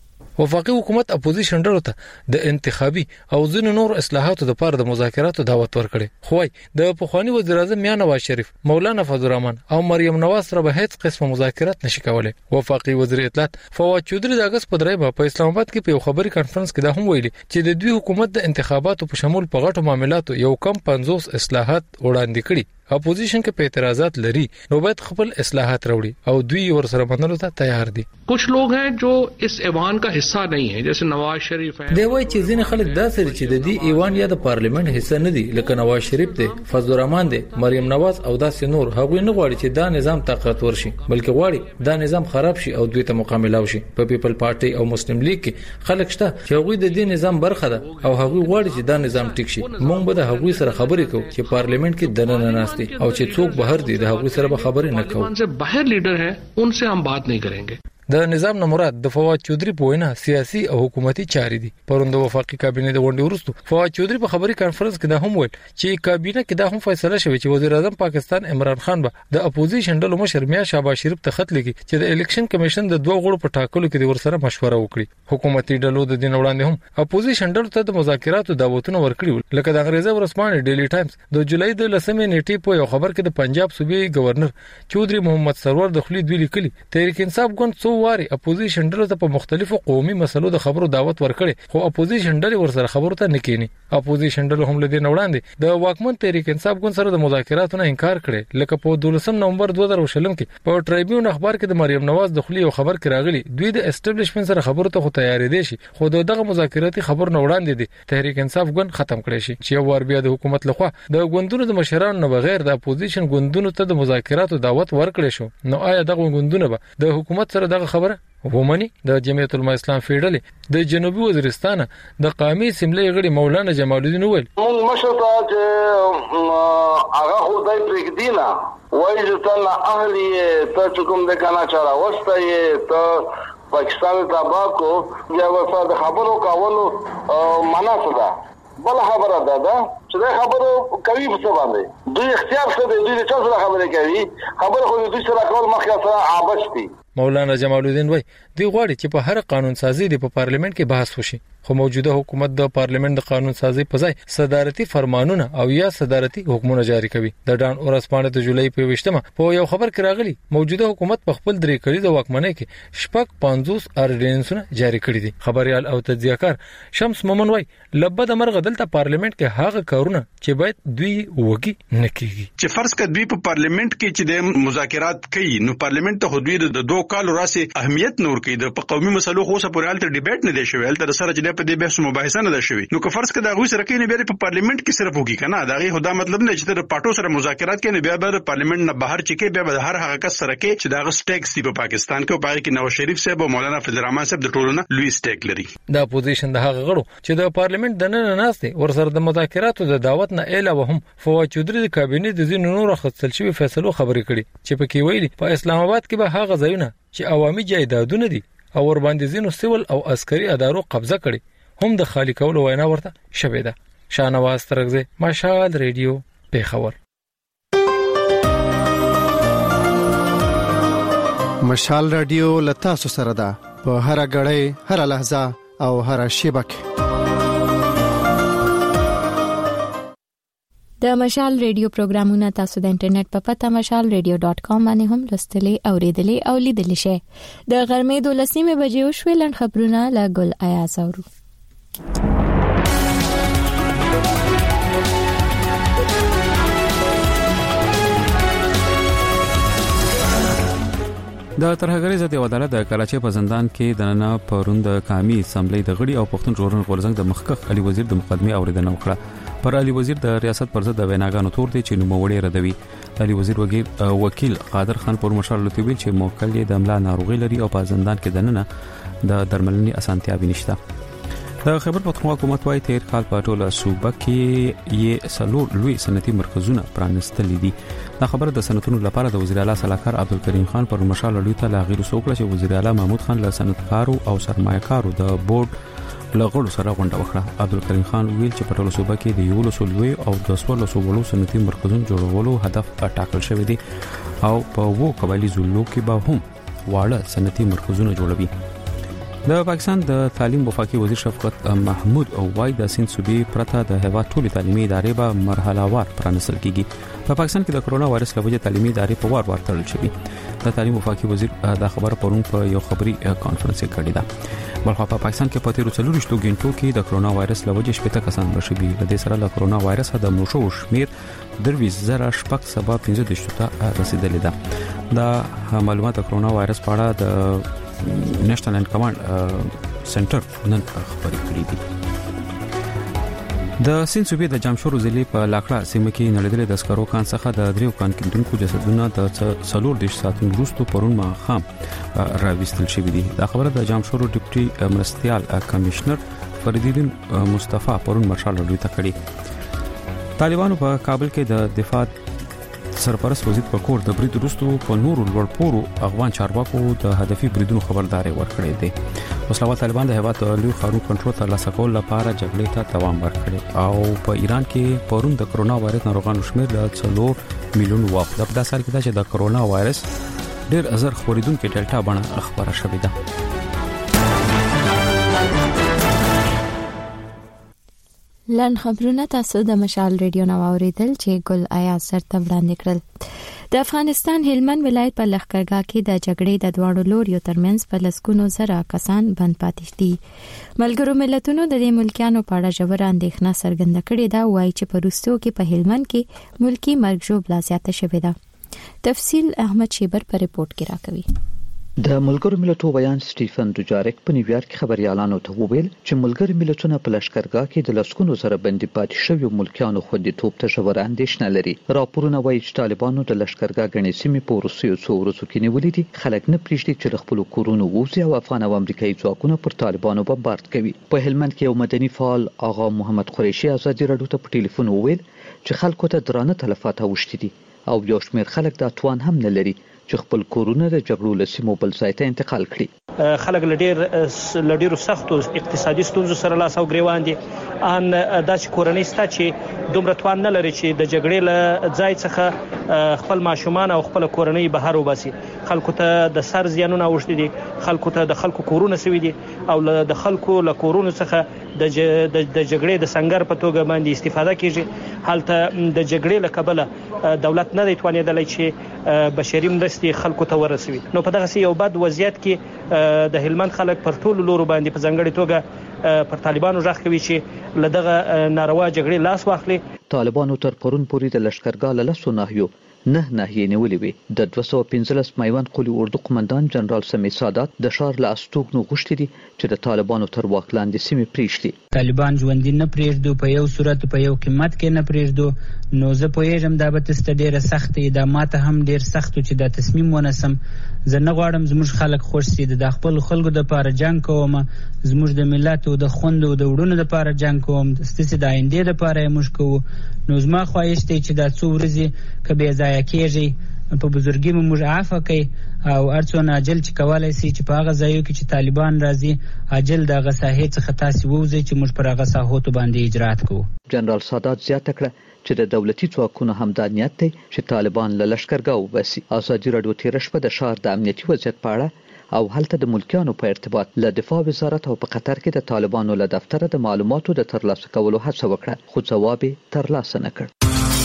وفاقي حکومت اپوزیشن ډلو ته د انتخابي او ځینو نور اصلاحاتو لپاره د مذاکراتو دعوت ورکړي خو د پخوانی وزیر اعظم میاں نواز شریف، مولانا فضل الرحمن او مریم نواز سره به هیڅ قسم مذاکرات نشي کولای. وفاقي وزیر اطلاعات فواد چودھری د اگست په 3 په اسلام آباد کې په یو خبري کانفرنس کې دا هم ویلي چې د دوی حکومت د انتخاباتو په شمول په غټو معاملاتو یو کم 50 اصلاحات وړاندې کړي. اپوزیشن کې په اعتراضات لري نو باید خپل اصلاحات راوړي او دوی ورسره منلو ته تیار دي. کچھ لوگ ہیں جو اس ایوان کا حصہ نہیں ہیں جیسے نواز شریف ہیں. دی وایي چې ځینې خلک داسې چې د دې ایوان یا د پارلیمنت حصہ نه دي لکه نواز شریف دی، فضل الرحمن دی، مریم نواز او داسې نور. هغوی نه غواړي چې دا نظام طاقت ورشي بلکې غواړي دا نظام خراب شي او دوی ته مقابله وشي. په پیپل پارټي او مسلم لیگ کې خلک شته چې هغوی د دې نظام برخه ده او هغوی غواړي چې دا نظام ټیک شي. موږ به د هغوی سره خبرې کوو چې پارلیمنت کې دننه ناشتي او چې څوک بهر دي د هغوی سره به خبرې نه کوو. ان سے باہر لیڈر ہیں ان سے ہم بات نہیں کریں گے. د نظام نه مراد د فواد چودھری په وینا سیاسي او حکومتي چارې دي. پرون د وفاقي کابینه د غونډې وروسته فواد چودھری په خبري کانفرنس کې دا هم ویل چې کابینه کې دا هم فیصله شوه چې وزیر اعظم پاکستان عمران خان به د اپوزیشن ډلو مشر میاں شهباز شریف ته خط لیکي چې د الیکشن کمیشن د دوه غړو په ټاکلو کې ورسره مشوره وکړي. حکومتي ډلو د دین وړاندې هم اپوزیشن ډلو ته د مذاکراتو دعوتونه ورکړي لکه د انګریزي ورسپانې ډیلی ټایمز د جولای د 10 نیټې په یو خبر کې د پنجاب صوبې گورنر چودھری محمد سرور د خپل دوی لیکلي تحریک انصاف ګوند څو واري اپوزیشن ډلو ته په مختلفو قومي مسلو د خبرو دعوت ورکړي خو اپوزیشن ډلې ورسره خبرو ته نه کینی. اپوزیشن ډلو هم لدې وړاندې د واکمن تحریک انصاف ګوند سره د مذاکراتو نه انکار کړي لکه په 12 نومبر 2020 کې په ټرایبیون اخبار کې د مریم نواز د خلی یو خبر کې راغلي دوی د اسټابلیشمنت سره خبرو ته خو تیارې دي شي خو دغه مذاکراتي خبر نه وړاندې دي تحریک انصاف ګوند ختم کړي شي چې یو ور بیا د حکومت لخوا د ګوندونو د مشرانو نه بغیر د اپوزیشن ګوندونو ته د مذاکراتو دعوت ورکړي شو. نو آیا دغه ګوندونه به د حکومت سره دغه خبره ومني؟ د جمعیت العلماء اسلام فیډرال د جنوبي وزیرستان د قومي اسمبلی غړي مولانا جمال الدین ویل موږ مشرتا چې هغه خدای پرېږدینا وایي چې تل اهلی ته کوم د کانا چارا وسته ته پاکستان تاباکو یا وسه د خبرو کولو معنا څه ده؟ بل خبره ده چې دا خبرو کوي په څه باندې دوی اختیار څه دی دوی څه سره خبرې کوي خبره خو دوی سره کول مخکې سره عابش دي. مولانا جمال الدین وای دی غواړي چې په هر قانون سازي د پارلیمنت کې بحث وشي خو موجوده حکومت د پارلیمنت د قانون سازي په ځای صدارتي فرمانونه او یا صدارتي حکمونه جاری کوي. د ډان اورسپانه د جولای په 20مه په یو خبر کې راغلي موجوده حکومت په خپل درې کړي د واکمنۍ کې شپږ 50 اورډیننسونه جاری کړي دي. خبريال او تجزیه‌کار شمس مومن وای لبد مرغه دلته پارلیمنت کې هغه کارونه چې باید دوی وګي نه کیږي چې فرض کړه دوی په پارلیمنت کې چې د مذاکرات کوي نو پارلیمنت ته دوی د دوه کالو راسي اهمیت نور کوي د قومي مسلو خو سره پرالته ډیبیټ نه دی شوی الته سره چې په دې بحث مباحثه نه ده شوی نو که فرض کړه غوي سره کې نه بیا په پارلیمنت کې صرف وګي کنه دا غي خدا مطلب نه چې د پټو سره مذاکرات کوي بیا به پارلیمنت نه بهر چکه بیا به هر هغه کس سره کې چې دا غ سټیکس دی په پاکستان کې په کې نواز شریف صاحب او مولانا فضل الرحمن صاحب د ټولو نه لوی سټیک لري. د اپوزیشن د هغه غړو چې د پارلیمنت د نن ناشته ورسره د مذاکراتو د دعوت نه علاوه هم فواد چودھری د کابینه د زینو نور خصل شوی فیصلو خبرې کړي چې په کې ویلي په اسلام آباد کې به هغه ځایونه چې عوامي جایدادونه دي او ور باندې زینو سیول او عسکري ادارو قبضه کړي هم د خالی کولو وینا ورته شوې ده. شاهنواز ترغزه مشال ریډیو پیښور. مشال رادیو لتا سره ده په هر غړې هر لحظه او هر شیبه کې. د مشال ریډیو پروګرامونه تاسو د انټرنیټ په پته mashalradio.com باندې هم لوستلی او ریډلی او لیدلی شئ. د غرمې 12 بجې وشوي لن خبرونه له ګل ایاز اورو. د ترهګری ضد عدالت د کراچۍ په زندان کې د نن پروند قومي اسمبلی د غړي او پښتون ژغورنې غورځنګ د مخکښ علي وزیر د مقدمه اوریدنه وکړه. پر علي وزیر د ریاست پر ضد د ویناګانو تور دي چې نوموړي ردوي. علي وزیر وکیل قادر خان پر مشال لطیوی چې موکل یې د املا ناروغي لري او په زندان کې دننه د درملنې اسانتیا بنشته. د خیبر پختونخوا حکومت وايي تیر کال په ټوله صوبه کې یې سلور لوی صنعتي مرکزونه پرانستل دي. دا خبره د صنعتونو لپاره د وزیر اعلی صلاحکار عبدالکریم خان پر مشال لوی ته لاغیر سوکړه چې وزیر اعلی محمود خان له صنعتکارو او سرمایه‌کارو د بورډ لغړو سره غونډه وکړه. عبدالکریم خان ویل چې په ټوله صوبه کې د یو لوی او د 16 وړو صنعتي مرکزونو جوړولو هدف ټاکل شوی دی او په وو قبایلی زولو کې به هم واړه صنعتي مرکزونه جوړوي. د پاکستان د تعلیم وفاقي وزیر شفقت محمود او وای د سند صوبې پرته د هیواد ټولې تعلیمي ادارې به مرحله وار پرانستل کیږي. په پاکستان کې د کرونا وایرس لوجه تعلیمي ادارې په وار تړل شوي. د تعلیم وفاقي وزیر دا خبره پرون په یو خبري کانفرنس کې کړې ده. بلخو په پاکستان کې په تیرو 40 غنټو کې د کرونا وایرس لوجه شپږ کسان مړشوي. د دې سره د کرونا وایرس د مړشو شمیر 2.15 ته رسیدلی ده. دا معلومات د کرونا وایرس په اړه د نېشنل کمانډ سنټر نن خبرې کړې دي. د سند صوبې د جامشورو ضلع په لاکړه سیمه کې نړیدلې د سکرو کان څخه د دریو کان کیندونکو جسدونه د 40 ساعتونو وروسته پرون ماښام راوستل شوې دي. دا خبره د جامشورو ډیپټي مرستيال کمشنر فریدالدین مصطفی پرون مشال لوی ته کړی. طالبانو په کابل کې د دفاع سرپرست وزیر پکور د برید وروسته په نورو لوړپوړو افغان چارواکو د هدفي بریدونو خبرداري ورکړې ده. وسلوات طالبان د هیواد لوی خارو کنټرول ترلاسه کول لپاره جګړې ته دوام ورکړي او په ایران کې پرون د کرونا وایرس ناروغانو شمېر د 4 میلیون واوښت. په داسې حال کې چې د کرونا وایرس ډېر ازر خپرېدونکو ډیلټا بڼه خبره شوې ده. لن خبرونه تاسو د مشال ریډیو نو اوریدل چې ګل آیا سرته وړاندې کړل. د افغانستان هلمند ولایت په لښکرګاه کې د جګړې د دواړو لوریو ترمنځ په لسګونو زره کسان بند پاتې دي. ملګرو ملتونو د دې ملکیانو په اړه ژوره اندېښنه څرګنده کړې ده. وایي چې په روسیو کې په هلمند کې ملکی مرګ ژوبله زیاته شوې ده. تفصیل احمد شیبر په ریپورت کې راکوي. د ملګرو ملتونو بیان سټیفن دوجاریک په نیویارک کې خبريالانو ته وویل چې ملګرو ملتونو په لښکرګاه کې د لسګونو سره بندي پاتې شوی ملکیانو خوندیتوب ته ژوره اندېښنه لري. راپورونه وایي چې طالبانو د لښکرګاه غني سیمې په روسیو څو ورځو کې نیولې دي. خلک نه پریږدي چې خپل کورونو ووځي او افغان او امریکایي ځواکونه پر طالبانو بمبارد کوي. په هلمند کې یو مدني فعال آغا محمد قریشي ازادي راډیو ته په ټلیفون وویل چې خلکو ته درانه تلفات اوښتي دي او یو شمېر خلک د توان هم نه لري چې خپل کورونه د جګړو له سیمو بل ځای ته انتقال کړي. خلک لډیرو سختو اقتصادي ستونزو سره لاس او ګریوان دي. ان داسې کورنۍ ستا چې دومره توان نه لري چې د جګړې له ځای څخه خپل ماشومان او خپل کورنۍ بهر وباسي. خلکو ته د سر زیانونه اوښتي دي. خلکو ته د خلکو کورونه سوي دي او د خلکو له کورونو څخه د جګړې د سنگر په توګه باندې استفاده کیږي. حالته د جګړې له کبله دولت نه دی توانېدلی چې بشري مرستې خلکو ته ورسوي. نو په دغه یو بد وضعیت کې د هلمند خلک پر ټولو لورو باندې په ځانګړي توګه پر طالبانو ژغ کوي چې لدغه ناروا جګړې لاس واخلي. طالبانو تر پرون پورې د لښکرګاه له لسو ناحیو 9 ناحیې نیولې وي. د 215 میوند قولي اردو قومندان جنرال سمیع سادات د شار له استوګنو غوښتي دي چې د طالبانو تر واک لاندې سیمې پریږدي. طالبان ژوندي نه پریږدو، په یو صورت په یو قیمت کې نه پریږدو. نو زه پوهیږم دا به تاسو ته ډیره سخت ده، ماته هم ډیر سخت چې دا تصمیم ونسم. زه نه غواړم زموږ خلک خوش شي. د خپل خلکو د لپاره جنگ کوم، زموږ د ملت او د خوند او د وړونو د لپاره جنگ کوم، د ستاسو د آینده د لپاره موږ کوو. نو زما خواهش دی چې دا څو ورځې کبه ځای کېږي په بزرګي موږ عفو کوي او ارڅونه اجل چې کولای شي چې په هغه ځایو کې چې طالبان راځي اجل د غساهې څخه تاسو ووځي چې موږ پر هغه ساحوت باندې اجرات کوو. جنرال سادات زیاته کړه چې د دولتي ځواکونو همدانیت دی چې طالبان له لښکرګاه وباسي. ازادي راډیو تیر شپه د شهر د امنیتي وضعیت په اړه او هلته د ملکیانو په ارتباط له دفاع وزارت او په قطر کې د طالبانو له دفتره د معلوماتو د ترلاسه کولو هڅه وکړه، خو ځواب ترلاسه نه کړ.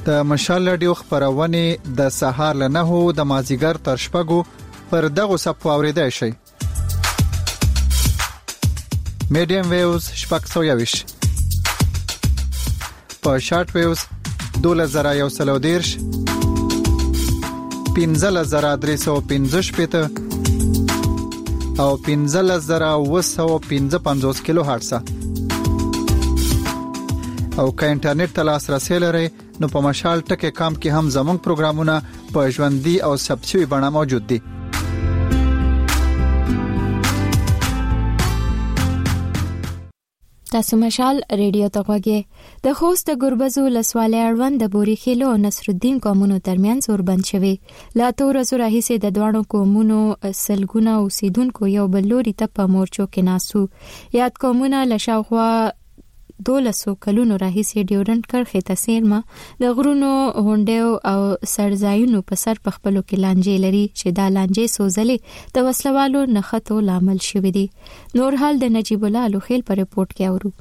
د مشال رادیو خبرونه د سهار له 9 د مازیګر تر شپږو پر دغه صفحه اوریدای شئ. میډیم ویوز شپږ 120 په شارټ ویوز 2113 15315 او 15955 کیلو هرتز. او که انټرنیټ ته لاسرسي لرئ نو په مشال ټکی کام کې هم زموږ پروګرامونه په ژوندۍ او ثبتشوي بڼه موجود دي. تاسو مشال ریډیو ته غوږی. د خوست ګربزو لسوالۍ اړوند د بوريخیلو او نصرالدین قومونو ترمنځ اوربند شوی. لا تور سره هیڅ د دوانو قومونو سلګونه اوسیدونکو یو بل لوري ته په مورچو کې ناسو. یاد قومونه لشاوخوا 1200 کلونو راهیسې ډیورنټ کرښې ته سیرمه د غرونو هونډیو او سرځایونو په سر په خپلو کې لانجې لري چې دا لانجې سوزلې د وسلوالو نښتو لامل شوې دي. نور حال د نجیب الله لوخیل په ریپورت کې اورو.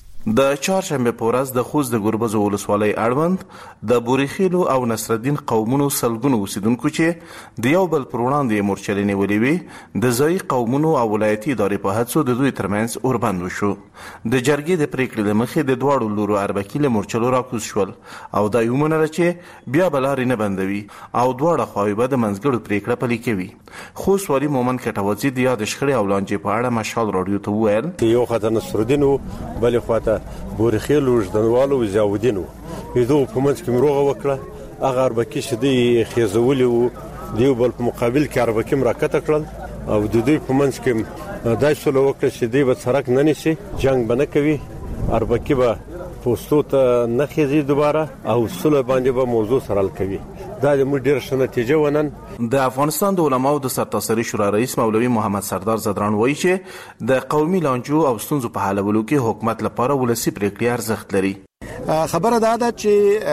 د چهارشنبه په ورځ د خوست د ګربزو ولسوالۍ اړوند د بوريخیلو او نصرالدین قومونو سلګونو اوسیدونکو چې د یو بل پر وړاندې مورچلې نیولې وي د ځایي قومونو او ولایتي ادارې په هڅو د دوی ترمنځ اوربند وشو. د جرګې د پریکړې له مخې د دواړو لورو اربکي له مورچلو راکوز شول او دا یې ومنله چې بیا به لارې نه بندوي او دواړه خواوې به د منځګړو پریکړه پلي کوي. خوست والي مومن کټوځي د یاد شخړې او لانجې په اړه مشال رادیو ته وویل یو خاطر نصرالدین بلې خواته بوريخیلو وجدانوالو زاودینو یدو په منځ کې مروغه وکړه هغه اربکي شدي خېزولي وو دیو بل په مقابل کې اربکي مراکته کړل او د دوی په منځ کې دای سره وکړه چې دی به سرک نه نشي جنگ بنه کوي اربکي به پوسټو ته نه خېزي دوباره او سره باندې به موضوع سره کوي. دا د موږ ډیر ښه نتیجه ونن. د افغانستان د علماو د سرتاسري شورا رئیس مولوي محمد سردار زدران وایي چې د قومي لانجو او ستونزو په حلولو کې حکومت لپاره ولسی پریکړې ارزښت لري. خبره ده چې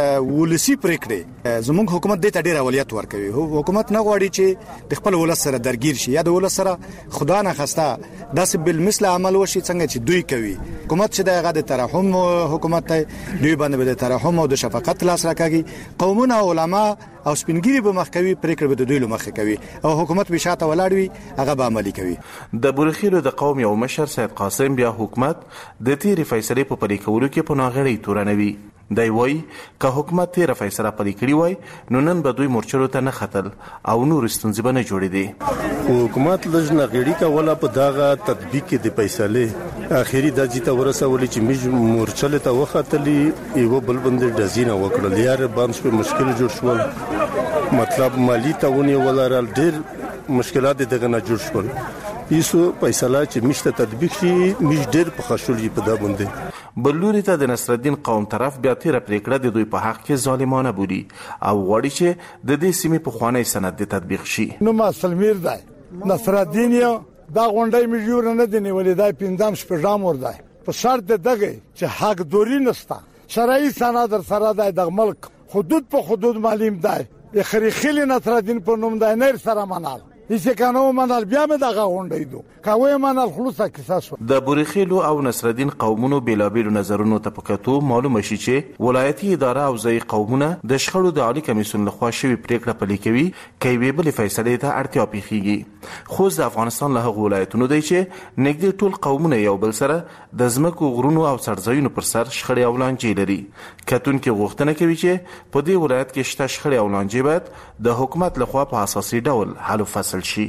ولسی پریکړې زموږ حکومت د ډیر اولویت ورکوي. حکومت نه غواړي چې د خپل ولس سره درگیر شي یا د ولس سره خدا نه خواسته داسې بل مثل عمل وشي څنګه چې دوی کوي. حکومت چې دغه د ترحم حکومت دی دوی باندې د ترحم او د شفقت لاس راکاږي. قومونه علما او سپینګری به مخکوي پریکړه به د دوی لمخه کوي او حکومت به شاته ولاړ وي هغه به عملي کوي. د بوريخیلو د قوم یو مشر سید قاسم بیا حکومت د تیری فیصله په پلي کولو کې په ناغړې تورنوي. دی وای که حکومت تیر فیصله پلي کړی وای نو نن به دوی مورچلو ته نه خطل او نور ستونزې به نه جوړې دي. حکومت لږ نغړی کوله په داغه تطبیق د فیصله اخیری د جیته ورسول چې موږ مورچل ته وختلی یو بل بند دزینه وکړل یار باندې په مشکل جوړ شول مطلب مالی تعاون ولرل ډیر مشکلات دغه نه جوړ شول. ایسو فیصله چې مشته تطبیق شي مش ډیر په خښولې په دا باندې. بلوري ته د نصرالدین قوم طرف بیا تیر پریکړه د دوی په حق کې ظالمانه بودي او وړي چې د دې سیمې په خوانی سند د تطبیق شي. نو ما سلمیر دی نصرالدین یو دا غونډې مجور نه دی نیولې دا پینځم شپږم ور دی په شرط دغه چې حق دوری نستا شرعي سند در سره د ملک حدود په حدود معلوم دی خریخیل نصرالدین په نوم دی نه سره منال هیڅ کانو منال بیا مې دغه غونډې دو کوي منال خلاصه کیسه شو. د بوريخیلو او نصرالدین قومونو بیلابیلو نظرونو ته پکاتو معلومه شي چې ولایتي اداره او ځای قومونه د شخړو د عالی کمیسیون لخوا شوی پریکړه پلي کوي کوي بل فیصله ته اړتیا پیږي. خو د افغانستان له هغو ولایتونو دی چې نږدې ټول قومونه یو بل سره د ځمکو غرونو او سرځایونو پر سر شخړې او لانجې لري. کتونکو غوښتنه کوي چې په دې ولایت کې شته شخړې او لانجې باید د حکومت لخوا په اساسي ډول حل و فصل شي.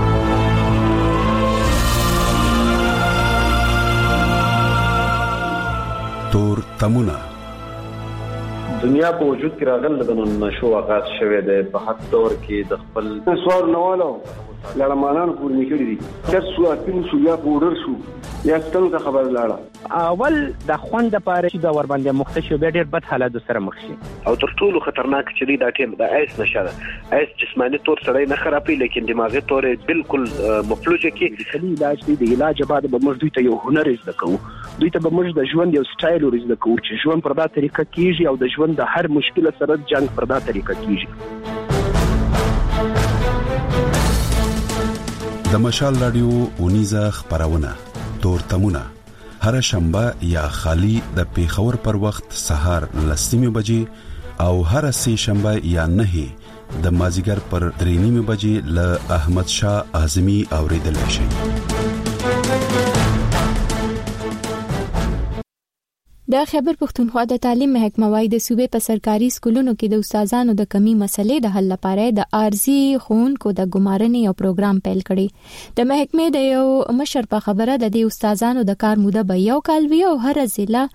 تور تمونه دنیا په وجود کې راغله د نشو آغاز شوه د په حد دور کې د خپل سوار نوالو لړمانان پور میکړي دي چې څو اپین شو یا پودر شو یا ستنه ته خبر لاړه اول د خوند لپاره چې دا ور باندې مختشو به ډېر بد حالات سره مخ شي او تر ټولو خطرناک چې دا ټیم د ایس نشه ایس جسمانی تور سره نه خرابې لیکن دماغي تور بالکل مفلوجه کې د علاج دی د علاج بعد به موږ دوی ته یو هنر زده کوو دوی ته به موږ د ژوند یو سټایل ورزده کوو چې ژوند پر دا طریقه کیږي او د ژوند د هر مشکل سره جنگ پر دا طریقه کیږي. د مشال رادیو اونیزه خبرونه تور تمونه هر شنبه یا خالی د پیښور پر وخت سهار 10:00 بجې او هر سه شنبه یا 9 د مازیګر پر 3:30 بجې ل احمد شاه اعظمي اوریدل شي. د خیبر پختونخوا د تعلیم محکمه وايي د صوبې په سرکاري سکولونو کې د استادانو د کمی مسلې د حل لپاره د عارضي ښوونکو د ګمارنې یو پروګرام پیل کړي. د محکمې د یو مشر په خبره د دې استادانو د کار موده به 1 کال وي او هر ضلع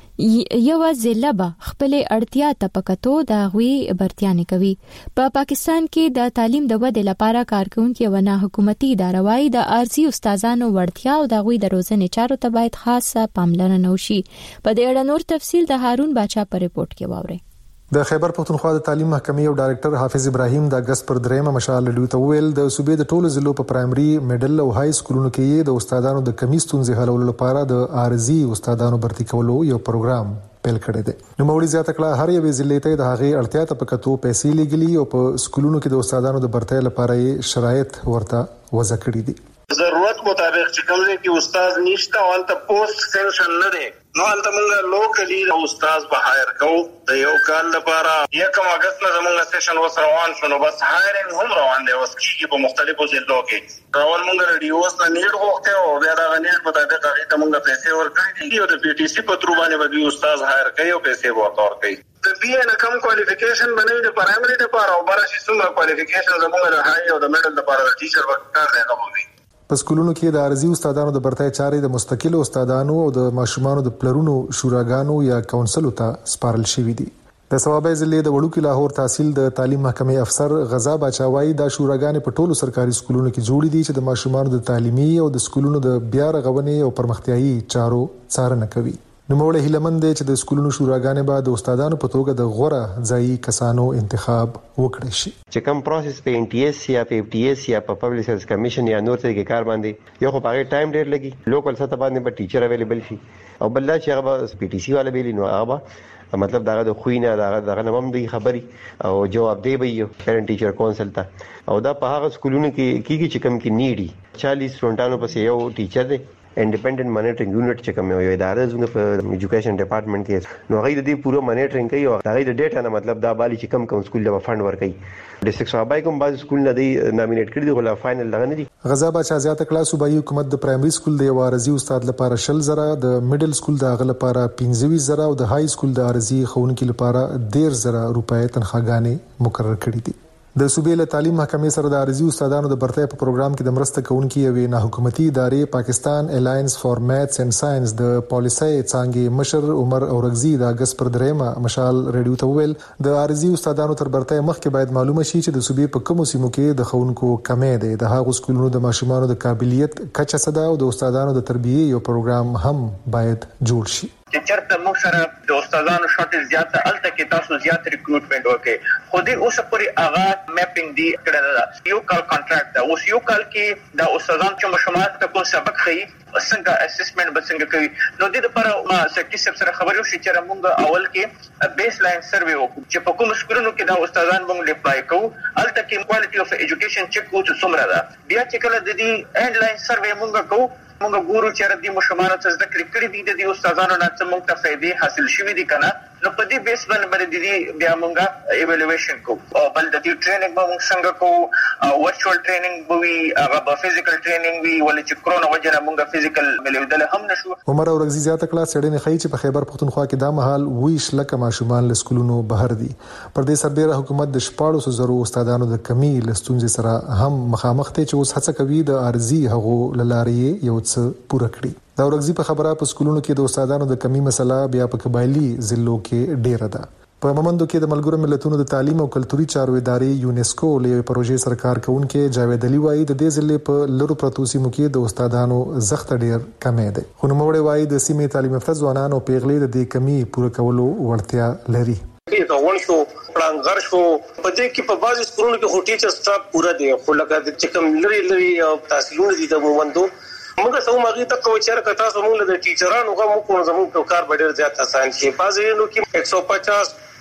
یو ضلع به خپل اړتیا ته پکتو د غوي برتیانه کوي. په پاکستان کې د تعلیم د ودې لپاره کارکونکو او نه حکومتي ادارې وايي د ارزي استادانو وړتیا او د غوي د روزنې چارو ته باید خاصه پاملرنه وشي. په دې اړه نور تفصیل د هارون باچا په ریپورت کې واورئ. د خیبر پختونخوا د تعلیم محکمې او ډایرکټر حافظ ابراهیم د اگست پر 3 مشال ریډیو ته ویل د صوبې د ټولو ضلعو په پرایمري میډل او های سکولونو کې د استادانو د کمی ستونزې حلولو لپاره د ارزي استادانو برتي کولو یو پروګرام پیل کړی دی. نو موري زیاته کړه هر یو ضلع ته د هغه اړتیا ته پکتو پیسې لګلی او په سکولونو کې د استادانو د برتۍ لپاره شرایط ورته وضع کړی دي. ضرورت مطابق چې کوم ځای کې استاد نشته او انت پوسټ سیشن نه دی نو انت موږ لوکلی استاد به هایر کوو د یو کال لپاره 1 اگست نه زموږ سیشن وس روان شو. نو بس هایرینګ هم روان دی اوس کیږي په مختلفو ضلعو کې. راول موږ ریډیوز نه نیډ غوښته او بیا دا نیډ مطابق هغه ته موږ پیسې ورکړي دي او د پی ټی سی په تر باندې به استاد هایر کوي او پیسې ورکړي. د بی ان کم کوالیفیکیشن باندې د پرایمري لپاره او براشي څومره کوالیفیکیشن زموږ د هاي او د میډل لپاره د ټیچر ورکړل نه کوي. په سکولونو کې د ارزي استادانو د برتۍ چارې د مستقل استادانو او د ماشومانو د پلرونو شوراګانو یا کونسلو ته سپارل شوې دي. د ثوابای ضلع د وړوکی لاهور تحصیل د تعلیم محکمې افسر غزا باچاوي د شوراګانې په ټولو سرکاري سکولونو کې جوړې دي چې د ماشومانو د تعلیمي او د سکولونو د بیا رغونې او پرمختیايي چارو څارنه کوي. نو موږ هیلمن دي چې د سکولونو شوراګانې به د استادانو په توګه د غوړه ځایي کسانو انتخاب وکړي شي. چې کوم پروسس په ان ټي اس یا په اف ټي اس یا په پبلک سروس کمیشن یا نور څه کې کار باندې یو خو هغه ټایم ډیر لګي لوکل سطح باندې به ټیچر اویلیبل شي او بل چې هغه پی ټی سی والا بیل نو هغه مطلب دغه خوینه دغه نوم دی خبري او جواب دی به یو پیرنټ ټیچر کونسل ته او دا په هغه سکولونو کې کیږي چې کوم کې نیډي 40 سټوډنټانو پسې یو ټیچر دی. انډیپندنٹ مانیټرینګ یونټ چې کوم یو اداره زونه په ایجوکیشن ډپارټمنټ کې نو هغه د دې پوره مانیټرینګ کوي او هغه د ډیټا نه مطلب دا بالي چې کم سکول له فند ورکړي. ډیسټریکټ صوبای کوم بعض سکول نه دی نامینیټ کړی دی غلا فائنل لغه نه دي. غزا باچا زیاته کلاس صوبایي حکومت د پرایمري سکول د وارزي استاد لپاره 10,000 د میډل سکول د غل لپاره 15,000 او د های سکول د ارزي خونکو لپاره 13,000 روپۍ تنخواګانې مقرر کړې دي. د صوبې له تعلیم محکمې سره د ارزي استادانو د برتۍ په پروګرام کې د مرسته کوونکي یوې نه حکومتي ادارې پاکستان الاینس فار میتھس اینڈ ساينس د پالیسي څنګه مشر عمر اورغزي د اگست پر 3 مشال ریډیو ته ویل د ارزي استادانو تر برتۍ مخکې باید معلومه شي چې د صوبې په کومو سیمو کې د خونکو کمې ده د هغو سکولونو د ماشومانو د قابلیت کچه صدا او د استادانو د تربیه یو پروګرام هم باید جوړ شي. چې چرته موږ سره د استادانو شاته زیاته الته کې تاسو زیات ریکروټمنټ وکړي خو دې اوس پورې اغا میپینګ دی کړل یو کال کانټراکټ دا اوس یو کال کې د استادانو چې مشمات ته کو سبق خي څنګه اسسمنټ بسنګ کوي نو دې لپاره ما سکتي سره خبرو شي چې موږ اول کې بیس لاین سروي وکړو چې په کوم سکولونو کې دا استادان موږ اپلای کوو الته کې کوالټي اف ایجوکیشن چک کوو چې څومره ده بیا چې کله د دې اند لاین سروي موږ کوو موږ ګورو چې د مشمانو ته زده کړې دي د استادانو نه څه موږ ته فائدې حاصل شوې دي کنه نو په دې بیس باندې دې بیا موږ ایوالویشن کوو او بل د دې ټریننګ به موږ څنګه کوو ورچوال ټریننګ به وي هغه به فزیکل ټریننګ وي ولې چې کرونا وجه نه موږ فزیکل ملودل هم نشو. عمر اورغزي زیاته کلاس سړې خي چې په خیبر پختونخوا کې دا مهال 20 لک ماشومان له سکولونو بهر دي. پر دې سربېره حکومت د 1400 استادانو د کمی لستونځ سره هم مخامخ ته چې اوس هڅه کوي د ارزي هغو لارې یو څه پوره کړي. دا ورغزي په خبره په سکولونو کې د استادانو د کمی مسله بیا په قبایلی ضلعو کې ډیره ده. په مومندو کې د ملګرو ملتونو د تعلیم او کلتوري چارو ادارې یونیسکو له پروژې سره کار کوونکي جاوید علي وایي د دې ضلع په لرو پرتو سیمو کې د استادانو زخت ډیر کمې ده. خو نو موږ وایي د سیمې تعلیم یافته ځوانان او پیغلې د دې کمی پوره کولو وړتیا لري. ون شو پړنګر شو په دې کې په بازي سکولونو کې هو ټیچر سټاف پورا دی خو لکه چې کوم لري تحصیلونه دي د مومندو موږ څو ماغي ته کوم چیرې کتا سمون د ټیچرانو غو کو زموږ په کار ډېر زیات آسان شي بازي نو کې 150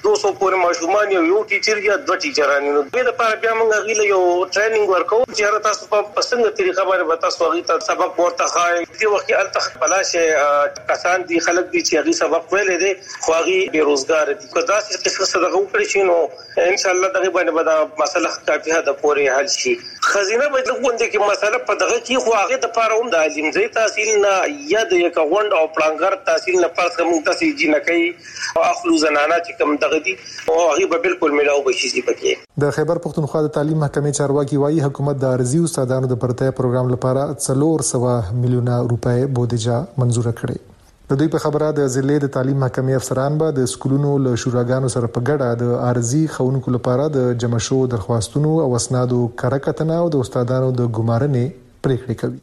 200 پورې ماشومان یو ټیچر یا دوه ټیچران نو د لپاره بیا موږ غوښتل یو ټریننګ ورکو چې تاسو په څنګه طریقه باندې تاسو هغه ته سبق ورته خای دی وخت الته بلاشه کسان دي خلک دي چې هغه سبق ویلې دي خو هغه بیروزګار دي که تاسو څه څه دغه وکړئ شي نو ان شاء الله دغه باندې به مسله کافي حد پورې حل شي خزینه به دغه کې مسله په دغه کې خو هغه د لپاره هم د علمزي تحصیل نه یا د یک غونډ او پلانګر تحصیل نه پرځ کوم تاسو جنکې او اخلو زنانه چې کوم دغه دي او هغه به بالکل ملاو بشي پکې. د خیبر پختونخوا د تعلیم محکمې چارواکي وايي حکومت د ارزي استادانو د پرتای پروګرام لپاره 400 میلیونه روپۍ بودیجه منزور کړې. د دوی په خبره د ضلع د تعلیم محکمې افسران به د سکولونو له شوراګانو سره په ګډه د ارزي خونکو لپاره د جمع شو درخواستونو او اسنادو کارکتنه او د استادانو د ګمارنې پریکړې کوي.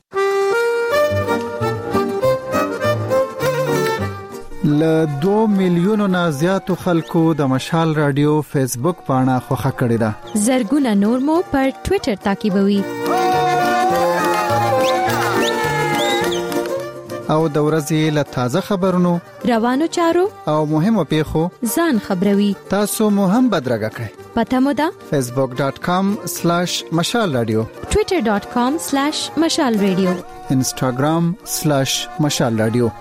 ل 2 میلیونو نه زیاتو خلکو د مشال رادیو فیسبوک پاڼه خوښه کړې ده. زرګونه نور مو پر ټوئیټر تعقیبوي. او د ورځې له تازه خبرونو روانو چارو او مهمو پیښو ځان خبروي. تاسو مو هم بدرګه کړئ. پته مو ده facebook.com/مشال رادیو twitter.com/مشال رادیو instagram/مشال رادیو.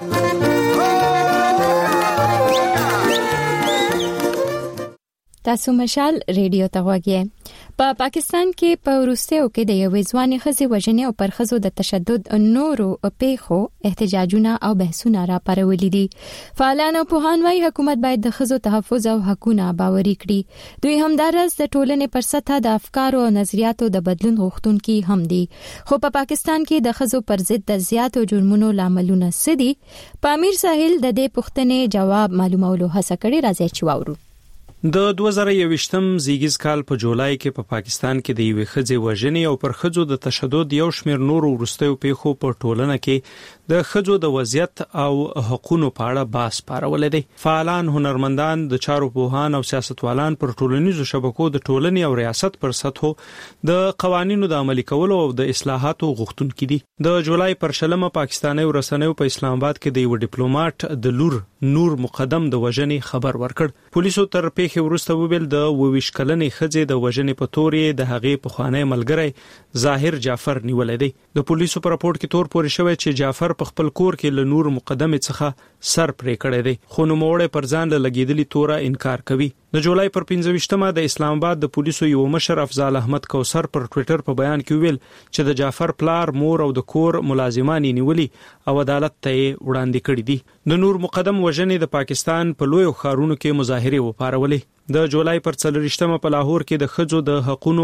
تاسو مشال ریډیو ته غوږی. په پاکستان کې په وروستیو کې د یوې ځوانې ښځې وژنې او پر ښځو د تشدد نورو پیښو احتجاجونه او بحثونه راپارولي دي. فعالان او پوهان وايي حکومت باید د ښځو تحفظ او حقوقونه باوري کړي. دوی همدارس د ټولنې پر سطح د افکارو او نظریاتو د بدلون غوښتونکي هم دي. خو په پاکستان کې د ښځو پر ضد د زیاتو جرمونو لاملونه څه دي؟ په امیر ساحل د دې پوښتنې جواب معلومولو هڅه کړې. راځي چې واورو. د 2021م زیږیز کال په جولای کې په پاکستان کې د یوې ښځې وژنې او پر ښځو د تشدد یو شمېر نورو وروستیو پیښو په ټولنه کې د ښځو د وضعیت او حقوقو په اړه بحث پارولې دي. فعالان، هنرمندان، د چارو پوهان او سیاستوالان پر ټولنیزو شبکو د ټولنې او ریاست پر سطحو د قوانینو د عملي کولو او د اصلاحاتو غوښتونکي دي. د جولای پر 20 پاکستاني ورسنیو په اسلام آباد کې د یو ډیپلوماټ د لور نور مقدم د وژنې خبر ورکړ. پولیسو تر پیښې وروسته ویل د 22 کلنې ښځې د وژنې په تورې د هغې پخوانی ملګری ظاهر جعفر نیولې دی. د پولیسو په راپورټ کې تور پورې شوی چې جعفر په خپل کور کې له نور مقدمه څخه سر پرې کړی دی، خو نوموړی پر ځان له لګیدلی توره انکار کوي. د جولای پر 15مه د اسلام آباد د پولیسو یو مشر افضل احمد کوثر پر ټوئیټر په بیان کې ویل چې د جعفر پلار، مور او د کور ملازمان نیولي او عدالت ته وړاندې کړي دي. د نور مقدم وژنې د پاکستان په لویو ښارونو کې مظاهره وپارولې. د جولای پر 24مه په لاهور کې د ښځو د حقوقو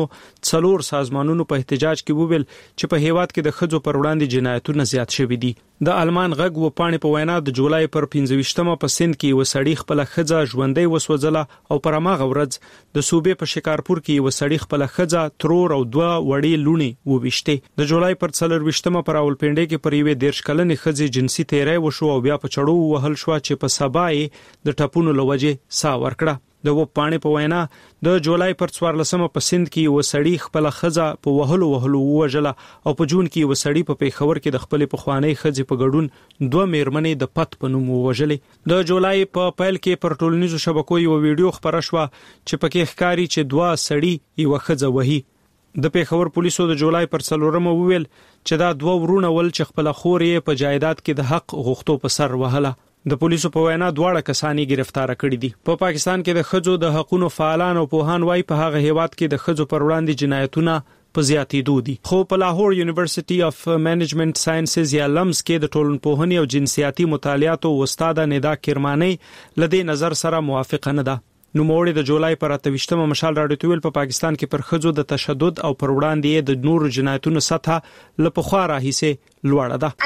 4 سازمانونو په احتجاج کې وویل چې په هیواد کې د ښځو پر وړاندې جنایتونه زیات شوي دي. د آلمان غږ و پاڼې په وینا د جولای پر 15مه په سند کې وسړی خپل ښځه ژوندۍ وسوځله او پر هغه ورځ د صوبې په شکارپور کې وسړی خپل ښځه ترور او 2 وړې لونې وويشته. د جولای پر 24مه پر راولپنډي کې پر یوې 13 کلنې ښځې جنسي تیری وشو او بیا په چړو وهل شو چې په سبا یې د ټپونو لوجه سا ورکړه. د وپاڼې په وینا د جولای پر 14مه په سند کې وسړی خپل ښځه په وهلو وژله او په جون کې وسړی په پیښور کې د خپل پخوانی ښځې په ګډون 2 میرمنې د پت په نوم وژلې. د جولای په پیل کې پر ټولنیزو شبکو یو ویډیو خبره شو چې پکې ښکاری چې 2 سړی یو ښځه وهي. د پیښور پولیسو د جولای پر 4مه وویل چې دا 2 ورونه ول چې خپل خور یې په جایداد کې د حق غوښتو په سر وهله. د پولیسو په وینا دواړه کسانی گرفتار کړي دي. په پاکستان کې د ښځو د حقوقو فعالان او پوهان وايي په هغه هیواد کې د ښځو پر وړاندې جنایتونه په زیاتېدو دي. خو په لاهور یونیورسيټي اف منیجمنت ساينسز یا لمس کې د ټولنپوهنې او جنسیاتي مطالعاتو استاد ندا کرمانی لدې نظر سره موافقه نه ده. نوموړي د جولای پر 28مه مشال راډیو ته ویل په پاکستان کې پر ښځو د تشدد او پر وړاندې د نورو جنایتونو سطح له پخوا راهیسې لوړه ده.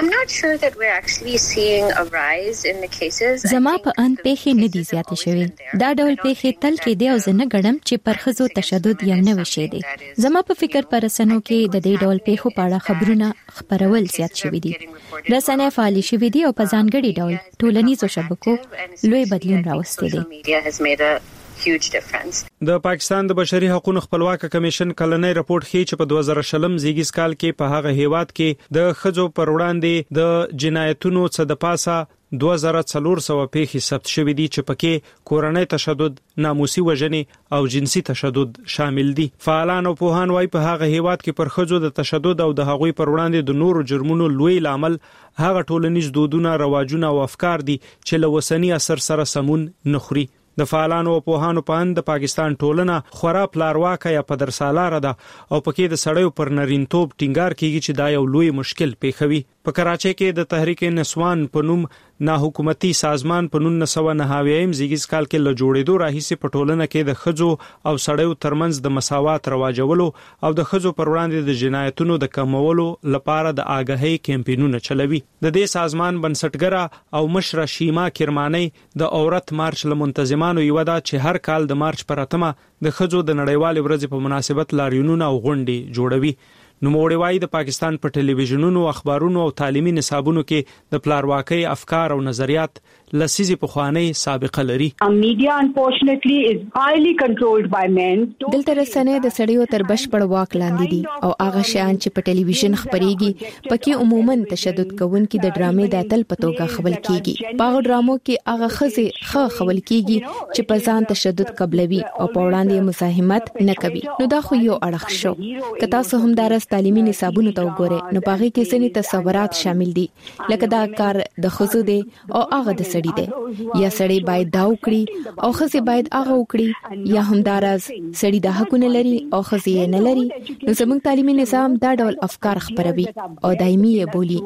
زما په ان پیښې نه دي زیاتې شوې. دا ډول پیښې تل کې دی او زه نه ګڼم چې پر ښځو تشدد یو نوی شی دی. زما په فکر پر رسنیو کې د دې ډول پیښو په اړه خبرونه خبرول زیات شوي دي. رسنۍ فعال شوي دي او په ځانګړي ډول ټولنیزو شبکو لوی بدلون راوستی دی. د پاکستان د بشري حقوقو خپلواک کمیشن کلنۍ راپور ښیي چې په 2020 زیږیز کال کې په هغه هیواد کې د ښځو پر وړاندې د جنایتونو څخه د پاسه 2400 پیښې ثبت شوې دي چې پکې کورنۍ تشدد، ناموسي وژنې او جنسي تشدد شامل دي. فعالان او پوهان وايي په هغه هیواد کې پر ښځو د تشدد او د هغوی پر وړاندې د نورو جرمونو لوی لامل هغه ټولنیز دودونه، رواجونه او افکار دي چې له وسنی اثر سره سمون نه خوري. د فعالانو او پوهانو په اند د پاکستان ټولنه خورا پلارواکه یا پدرسالاره ده او پکې د سړیو پر نرینتوب ټینګار کیږي چې دا یو لوی مشکل پیښوي. په کراچۍ کې د تحریک نسوان په نوم ناحکومتي سازمان په 1999 زیږیز کال کې له جوړېدو راهیسې په ټولنه کې د ښځو او سړیو ترمنځ د مساوات رواجولو او د ښځو پر وړاندې د جنایتونو د کمولو لپاره د آګاهۍ کمپاینونه چلوي. د دې سازمان بنسټګره او مشره شیما کرمانی د عورت مارچ له منتظمانو یو ده چې هر کال د مارچ پر 8 د ښځو د نړیوال ورځې په مناسبت لاریونونه او غونډې جوړوي. نوموړي وايي د پاکستان په ټلویزیونونو، اخبارونو او تعلیمي نصابونو کې د پلارواکۍ افکار او نظریات لسیزي پخوانی سابقه لري. میډیا unfortunately is highly controlled by men. دلته رسنۍ د سړیو تر بشپړ واک لاندې دي او هغه شیان چې په ټلویزیون خبريږي پکې عموما تشدد کوونکي د ډرامې د اتل په توګه خبرول کیږي. په ډرامو کې هغه خزه خبرول کیږي چې په ځان تشدد قبلوي او په وړاندې مزاحمت نه کوي. نو دا خو یو اړخ شو. که تاسو هم درس تعلیمي نصابونو ته وګورئ نو پاغي کې ځینې تصورات شامل دي لکه دا کار د خزو دی او هغه د سړی دی، یا سړی باید دا وکړي او خزه باید هغه وکړي، یا هم داراز سړی د حقونه لري او خزه یې نه لري. نو زموږ تعلیمي نظام دا ډول افکار خپروي او دایمي یې بولی.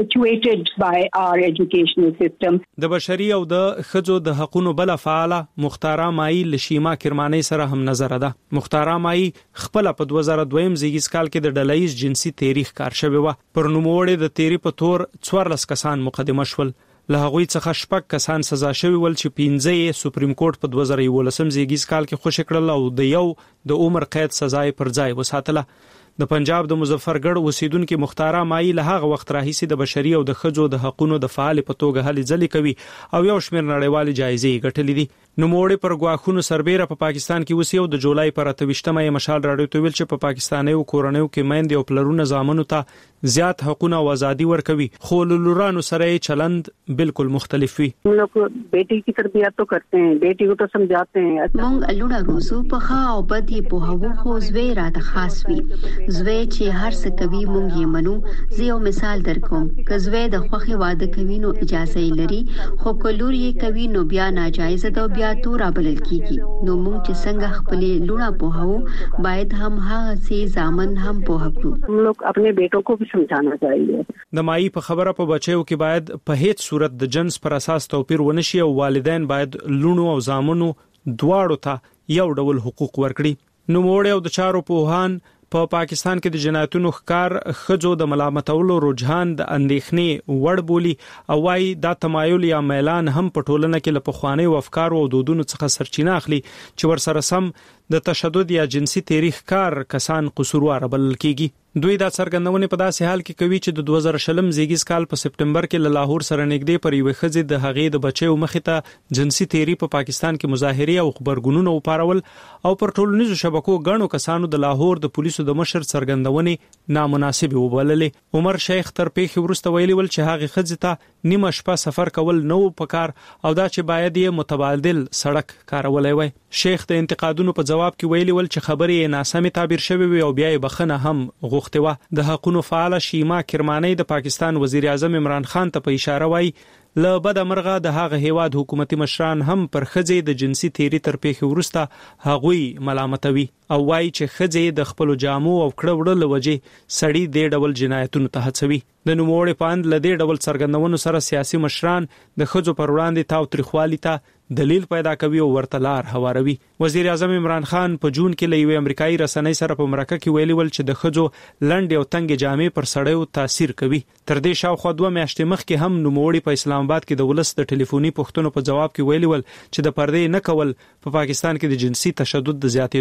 د بشري او د خزو د حقونو بل فعاله مختاره مائی لشیما کرمانی سره هم نظر ده. مختاره مائی خپل په 2002 زیږیز کال کې د ډلایز جنسي تاریخ کار شوی و. پر نوموړي د تیری په تور 14 کسان مقدمه شول. له هغوی څخه 6 کسان سزا شوی ول چې 15 یې سپریم کورټ په 2011 زیږیز کال کې خوشی کړل او د یو د عمر قید سزا پر ځای وساتله. د پنجاب د مظفرګړ اوسیدونکو مختاره مائی له هغه وخت راهیسې د بشري او د ښځو د حقوقو د فعال په توګه هلې ځلې کوي او یو شمېر نړیوالې جایزې ګټلې دي. نو موړي پر غواخونو سربېره په پاکستان کې اوس یو د جولای پر 28مه مشال راډیو ته ویل چې په پاکستاني او کورنیو کې مېندې او پلرونه زامنو ته زیات حقوق او ازادي ورکوي، خو لورانو سره چلند بالکل مختلف وي. हम लोग बेटी की तरबियत तो करते हैं, बेटी को तो समझाते हैं. مونږ لونه روزو په ښه او بد یې په هغو خو زوی راته خاص وي. زوی چې هر څه کوي مونږ یې منو. زه یو مثال درکوم، که زوی د خوخي واده کوي نو اجازه یې لري، خو که لور یې کوي نو بیا ناجایز ده او بیا تور بلل کیږي. نو مونږ چې څنګه خپل لونه په هغو باید هم هغه سي زامن هم په هکو. हम लोग अपने बेटों को भी समझाना चाहिए. د مائی په خبره په بچیو کې باید په هیڅ صورت د جنس پر اساس توپیر ونشي او والدین باید لونو او زامنو دواړو ته یو ډول حقوق ورکړي. نو موړ او د چارو پوهان په پاکستان کې د جنایتونو ښکار خځو د ملامتولو رجحان د اندېښنې وړ بولی او وايي دا تمایل یا میلان هم په ټولنه کې له پخواني افکار او دودونو څخه سرچینه اخلي چې ورسره سم د تشدد یا جنسي تاریخ کار کسان قصوروار بلل کیږي. دوی دا څرګندونه په داسې حال کې کوي چې د 2020 زیږیز کال په سپټمبر کې له لاهور سره نږدې پر یوه خځې د هغې د بچیو مخې ته جنسي تیری په پاکستان کې مظاهره او خبرګونونه وپارول او پر ټولنیزو شبکو غاڼو کسانو د لاهور د پولیسو د مشر څرګندونې نامناسب وبللې. عمر شیخ تر پیښې وروسته ویلي ول چې هغه خځې ته نیمه شپه سفر کول نو پکار او دا چې باید یې متبادل سړک کارولای وای. شیخ د انتقادونو په جواب کې ویلي ول چې خبرې ناسمه تعبیر شوی وي او بیا یې بخنه هم غوښته و. د حقوقو فعال شیما کرمانی د پاکستان وزیر اعظم عمران خان ته په اشاره وای له بد مرغه د هغه هیواد حکومتي مشران هم پر خځې د جنسي تیری تر پیښې وروسته هغوی ملامتوي او وایي چې خځې د خپل جامو او کړه وړل وجې سړی د ډول جنایتونو ته هڅوي. د نوموړي پاند له دې ډول څرګندونو سره سیاسي مشران د خځو پر وړاندې تاوتریخوالي ته دلیل پیدا کوي او ورته لار هواروي. وزیر اعظم عمران خان په جون کې له یوې امریکایي رسنۍ سره په مرکه کې ویلي ول چې د خځو لنډ او تنګ جامې پر سړیو تاثیر کوي. تر دې شاوخوا 2 میاشتې مخکې هم نوموړي په اسلام آباد کې د ولس د ټلیفوني پوښتنو په جواب کې ویلي ول چې د پردې نه کول په پاکستان کې د جنسي تشدد د زیاتېدو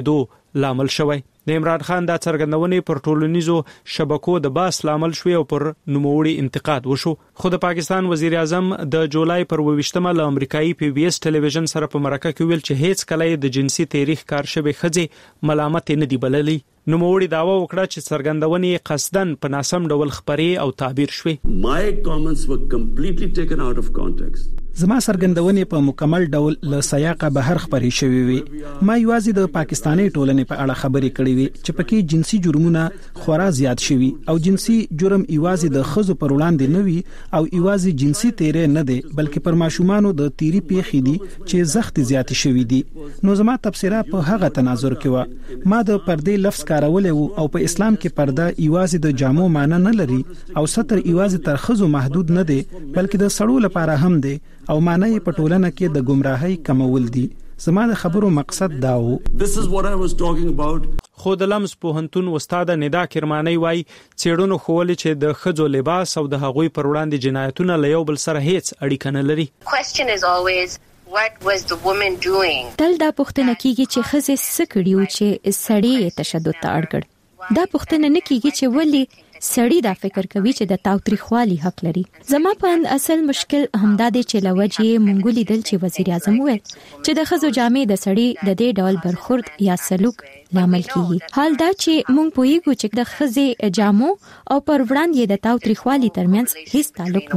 لامل شوی. د عمران خان د څرګندونې پر ټولنیزو شبکو د باس لامل شوی او پر نوموړي انتقاد وشو. خو د پاکستان وزیر اعظم د جولای پر 28مه له امریکایي پی بي اس ټلویزیون سره په مرکه کې ویل چې هیڅ کله د جنسي تاریخ کار شوی خځې ملامت نه دی بللی. نوموړي داوا وکړه چې څرګندونې قصدن په ناسم ډول خبرې او تعبیر شوی. My comments were completely taken out of context. زما څرګندونې په مکمل ډول له سیاقه بهر خبرې شوې وي. ما یوازې د پاکستاني ټولنې په اړه خبرې کړې وي چې پکې جنسي جرمونه خورا زیات شوي او جنسي جرم یوازې د ښځو پر وړاندې نه وي او یوازې جنسي تیرې نه دی بلکې پر ماشومانو د تیری پیښې دي چې زخت زیات شوي دي. نو زما تفسیره په هغه تناظر کې و. ما د پردې لفظ کارولې وو او په اسلام کې پرده یوازې د جامو معنی نه لري او ستر یوازې تر ښځو محدود نه دی بلکې د سړو لپاره هم دی او معنی په ټولنه کې د گمراهۍ کمول دي. زما د خبرو مقصد دا و. This is what I was talking about. خو د لمس پوهنتون استاد ندا کرمانی وای څېړنو ښوولې چې د ښځو لباس او د هغوی پر وړاندې جنایتونه له یو بل سره هیڅ اړیکه نه لري. Question is always what was the woman doing. تل دا پوښتنه کیږي چې ښځې څه کړي چې سړی تشدد ته اړ کړ. دا پوښتنه نه کیږي چې ولی سړی دا فکر کوي چې د تاوتریخوالي حق لري. زما په اصل مشکل همدا دی چې لوجې مونږ لیدل چې وزیر اعظم وویل چې د ښځو جامې د سړی د دې ډول برخورد یا سلوک لامل کیږي. حال دا چې مونږ پوهیږو چې د ښځې جامو او پر وړاندې د تاوتریخوالي ترمنځ هیڅ تعلق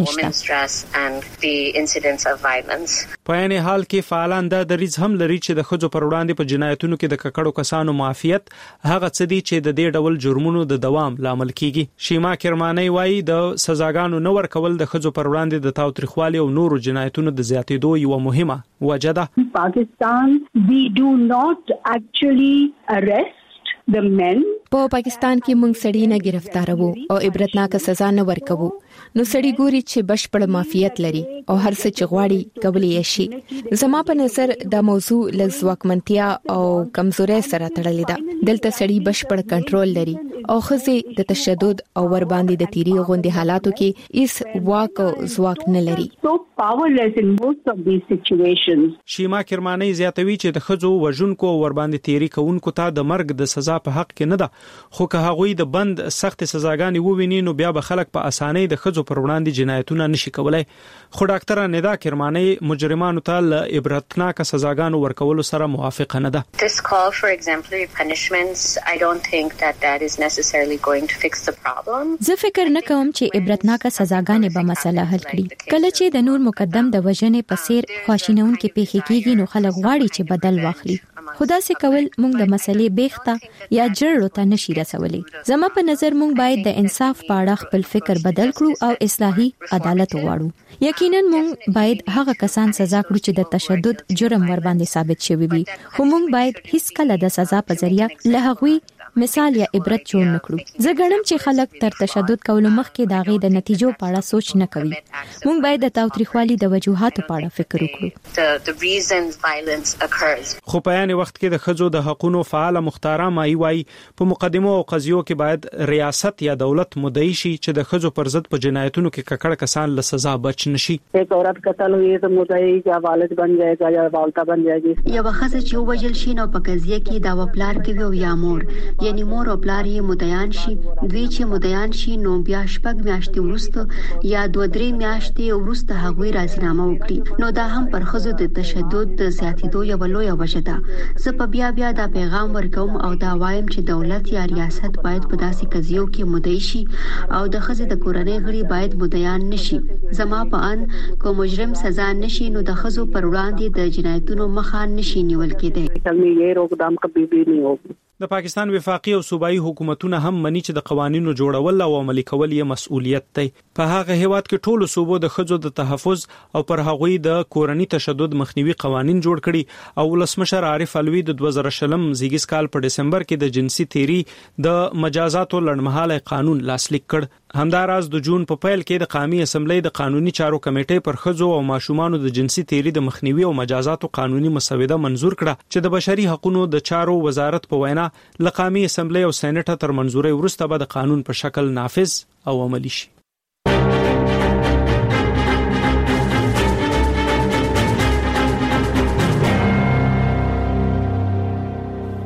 نشته. په عین حال کې فعالان دا دریځ هم لري چې د ښځو پر وړاندې په جنایتونو کې د ککړو کسانو معافیت هغه څه دي چې د دې ډول جرمونو د دوام لامل کیږي. شیما کرمانی وایي د سزاګانو نه ورکول د ښځو پر وړاندې د تاوتریخوالي او نورو جنایتونو د زیاتېدو یو مهمه وجه ده. پاکستان we do not actually arrest the men. په پاکستان کې موږ سړی نه گرفتاروو او عبرتناک سزا نه ورکوو. نو سړی ګوري چې بشپړ معافیت لري او هر څه چې غواړي کولی شي. زما په نظر دا موضوع له ځواکمنتیا او کمزورۍ سره تړلې ده. دلته سړی بشپړ کنټرول لري او ښځې د تشدد او ور باندې د تیری غوندي حالاتو کې هیڅ واک او ځواک نه لري. So powerless in most of these situations. شیما کرمانی زیاتوي چې د ښځو وژونکو او ور باندې تیری کوونکو ته د مرګ د سزا په حق کې نه ده. خو که هغوی د بند سخت سزاګانې وویني نو بیا به خلک په اسانۍ د ښځو پر وړاندې جنایتونه نشي کولای. خو ډاکټر ندا کرمانی مجرمانو ته له عبرتناک سزاګانو ورکولو سره موافقه نه ده. This call for exemplary punishments, I don't think that is necessarily going to fix the problem. زه فکر نه کوم چې عبرتناک سزاګانې به مسله حل کړي. کله چې د نور مقدم د وژنې په څیر خواشینونکې پیښې کیږي نو خلک غواړي چې بدل واخلي. خدا سي کول موږ د مسلې بیخته یا جړو ته نشي رسولي. زما په نظر موږ باید د انصاف په اړه خپل فکر بدل کړو او اصلاحي عدالت وغواړو. یقینا موږ باید هغه کسان سزا کړو چې د تشدد جرم ور باندې ثابت شوی وي. خو موږ باید هیڅ کله د سزا په ذریعہ له هغوی مثال یا عبرت جوړ نکړو. زه ګڼم چې خلک تر تشدد کولو مخکې د هغې د نتیجو په اړه سوچ نه کوي. موږ باید د تاوتریخوالي د وجوهاتو په اړه فکر وکړو. The reasons violence occurs. خو په یانه وخت کې د ښځو د حقوقو فعال مختاره مای وای په مقدمو او قضیو کې باید ریاست یا دولت مدعي شي چې د ښځو پر ضد په جنایتونو کې ککړ کسان له سزا بچ نشي. एक औरत قتل हुई तो مدعي یا والد بن جائے یا والده بن جائے. یو ښځه چې وژل شي نو په قضیه کې دا وپلار کوي او یا مور یعنی مور او پلار یې مدعیان شي. دوی چې مدعیان شي نو بیا شپږ میاشتې وروسته یا 2-3 میاشتې وروسته هغوی راځنامه وکړي. نو دا هم پر ښځو د تشدد د زیاتېدو یو لویه وجه ده. زه په بیا دا پیغام ورکوم او دا وایم چې دولت یا ریاست باید په داسې قضیو کې مدعي شي او د ښځې د کورنۍ غړي باید مدعیان نشي. زما په ان کو مجرم سزا نشي نو د ښځو پر وړاندې د جنایتونو مخه نشي نیول کېدای. یې روکدام کبي به نه وي. د پاکستان وفاقي او صوبایي حکومتونه هم مني چې د قوانینو جوړول او عملي کول یې مسؤلیت دی. په هغه هیواد کې ټولو صوبو د ښځو د تحفظ او پر هغوی د کورنۍ تشدد مخنیوي قوانین جوړ کړي او ولسمشر عارف علوي د 2020 زیږیز کال په دسمبر کې د جنسي تیری د مجازاتو لړمحاله قانون لاسلیک کړ. همداراز د جون په پیل کې د قومي اسمبلی د قانوني چارو کمیټې پر ښځو او ماشومانو د جنسي تیری د مخنیوي او مجازاتو قانوني مسوده منزور کړه چې د بشري حقوقو د چارو وزارت په وینا له قومي اسمبلی او سېنات تر منزوري وروسته به د قانون په شکل نافذ او عملی شي.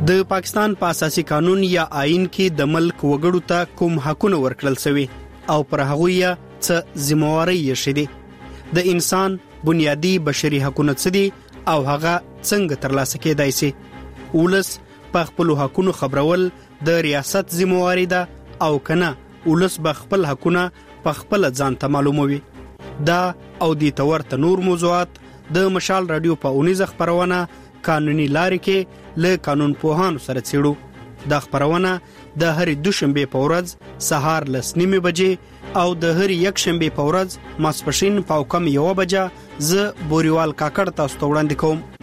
د پاکستان په اساسي قانون یا آئین کې د ملک وګړو ته کوم حقونه ورکړل شوی او پر هغه یې څه ذمہواری یې شته د انسان بنیادی بشري حقونه څه دي او هغه څنګه ترلاسه کېدای شي ولس په خپل حقونو خبرول د ریاست ذمہواری ده او کنه ولس به خپل حقونه په خپل ځان ته معلوموي دا او د تورته نور موضوعات د مشال رادیو په 19 خبرونه قانوني لارې کې له قانون پوهانو سره څېړو دا خبرونه د هرې دوشنبه په ورځ سهار 9:30 بجې او د هرې یک شنبه په ورځ ماسپښین په کم 1 بجه ز بوريوال کاکړ تاسو ته وړاندې کوم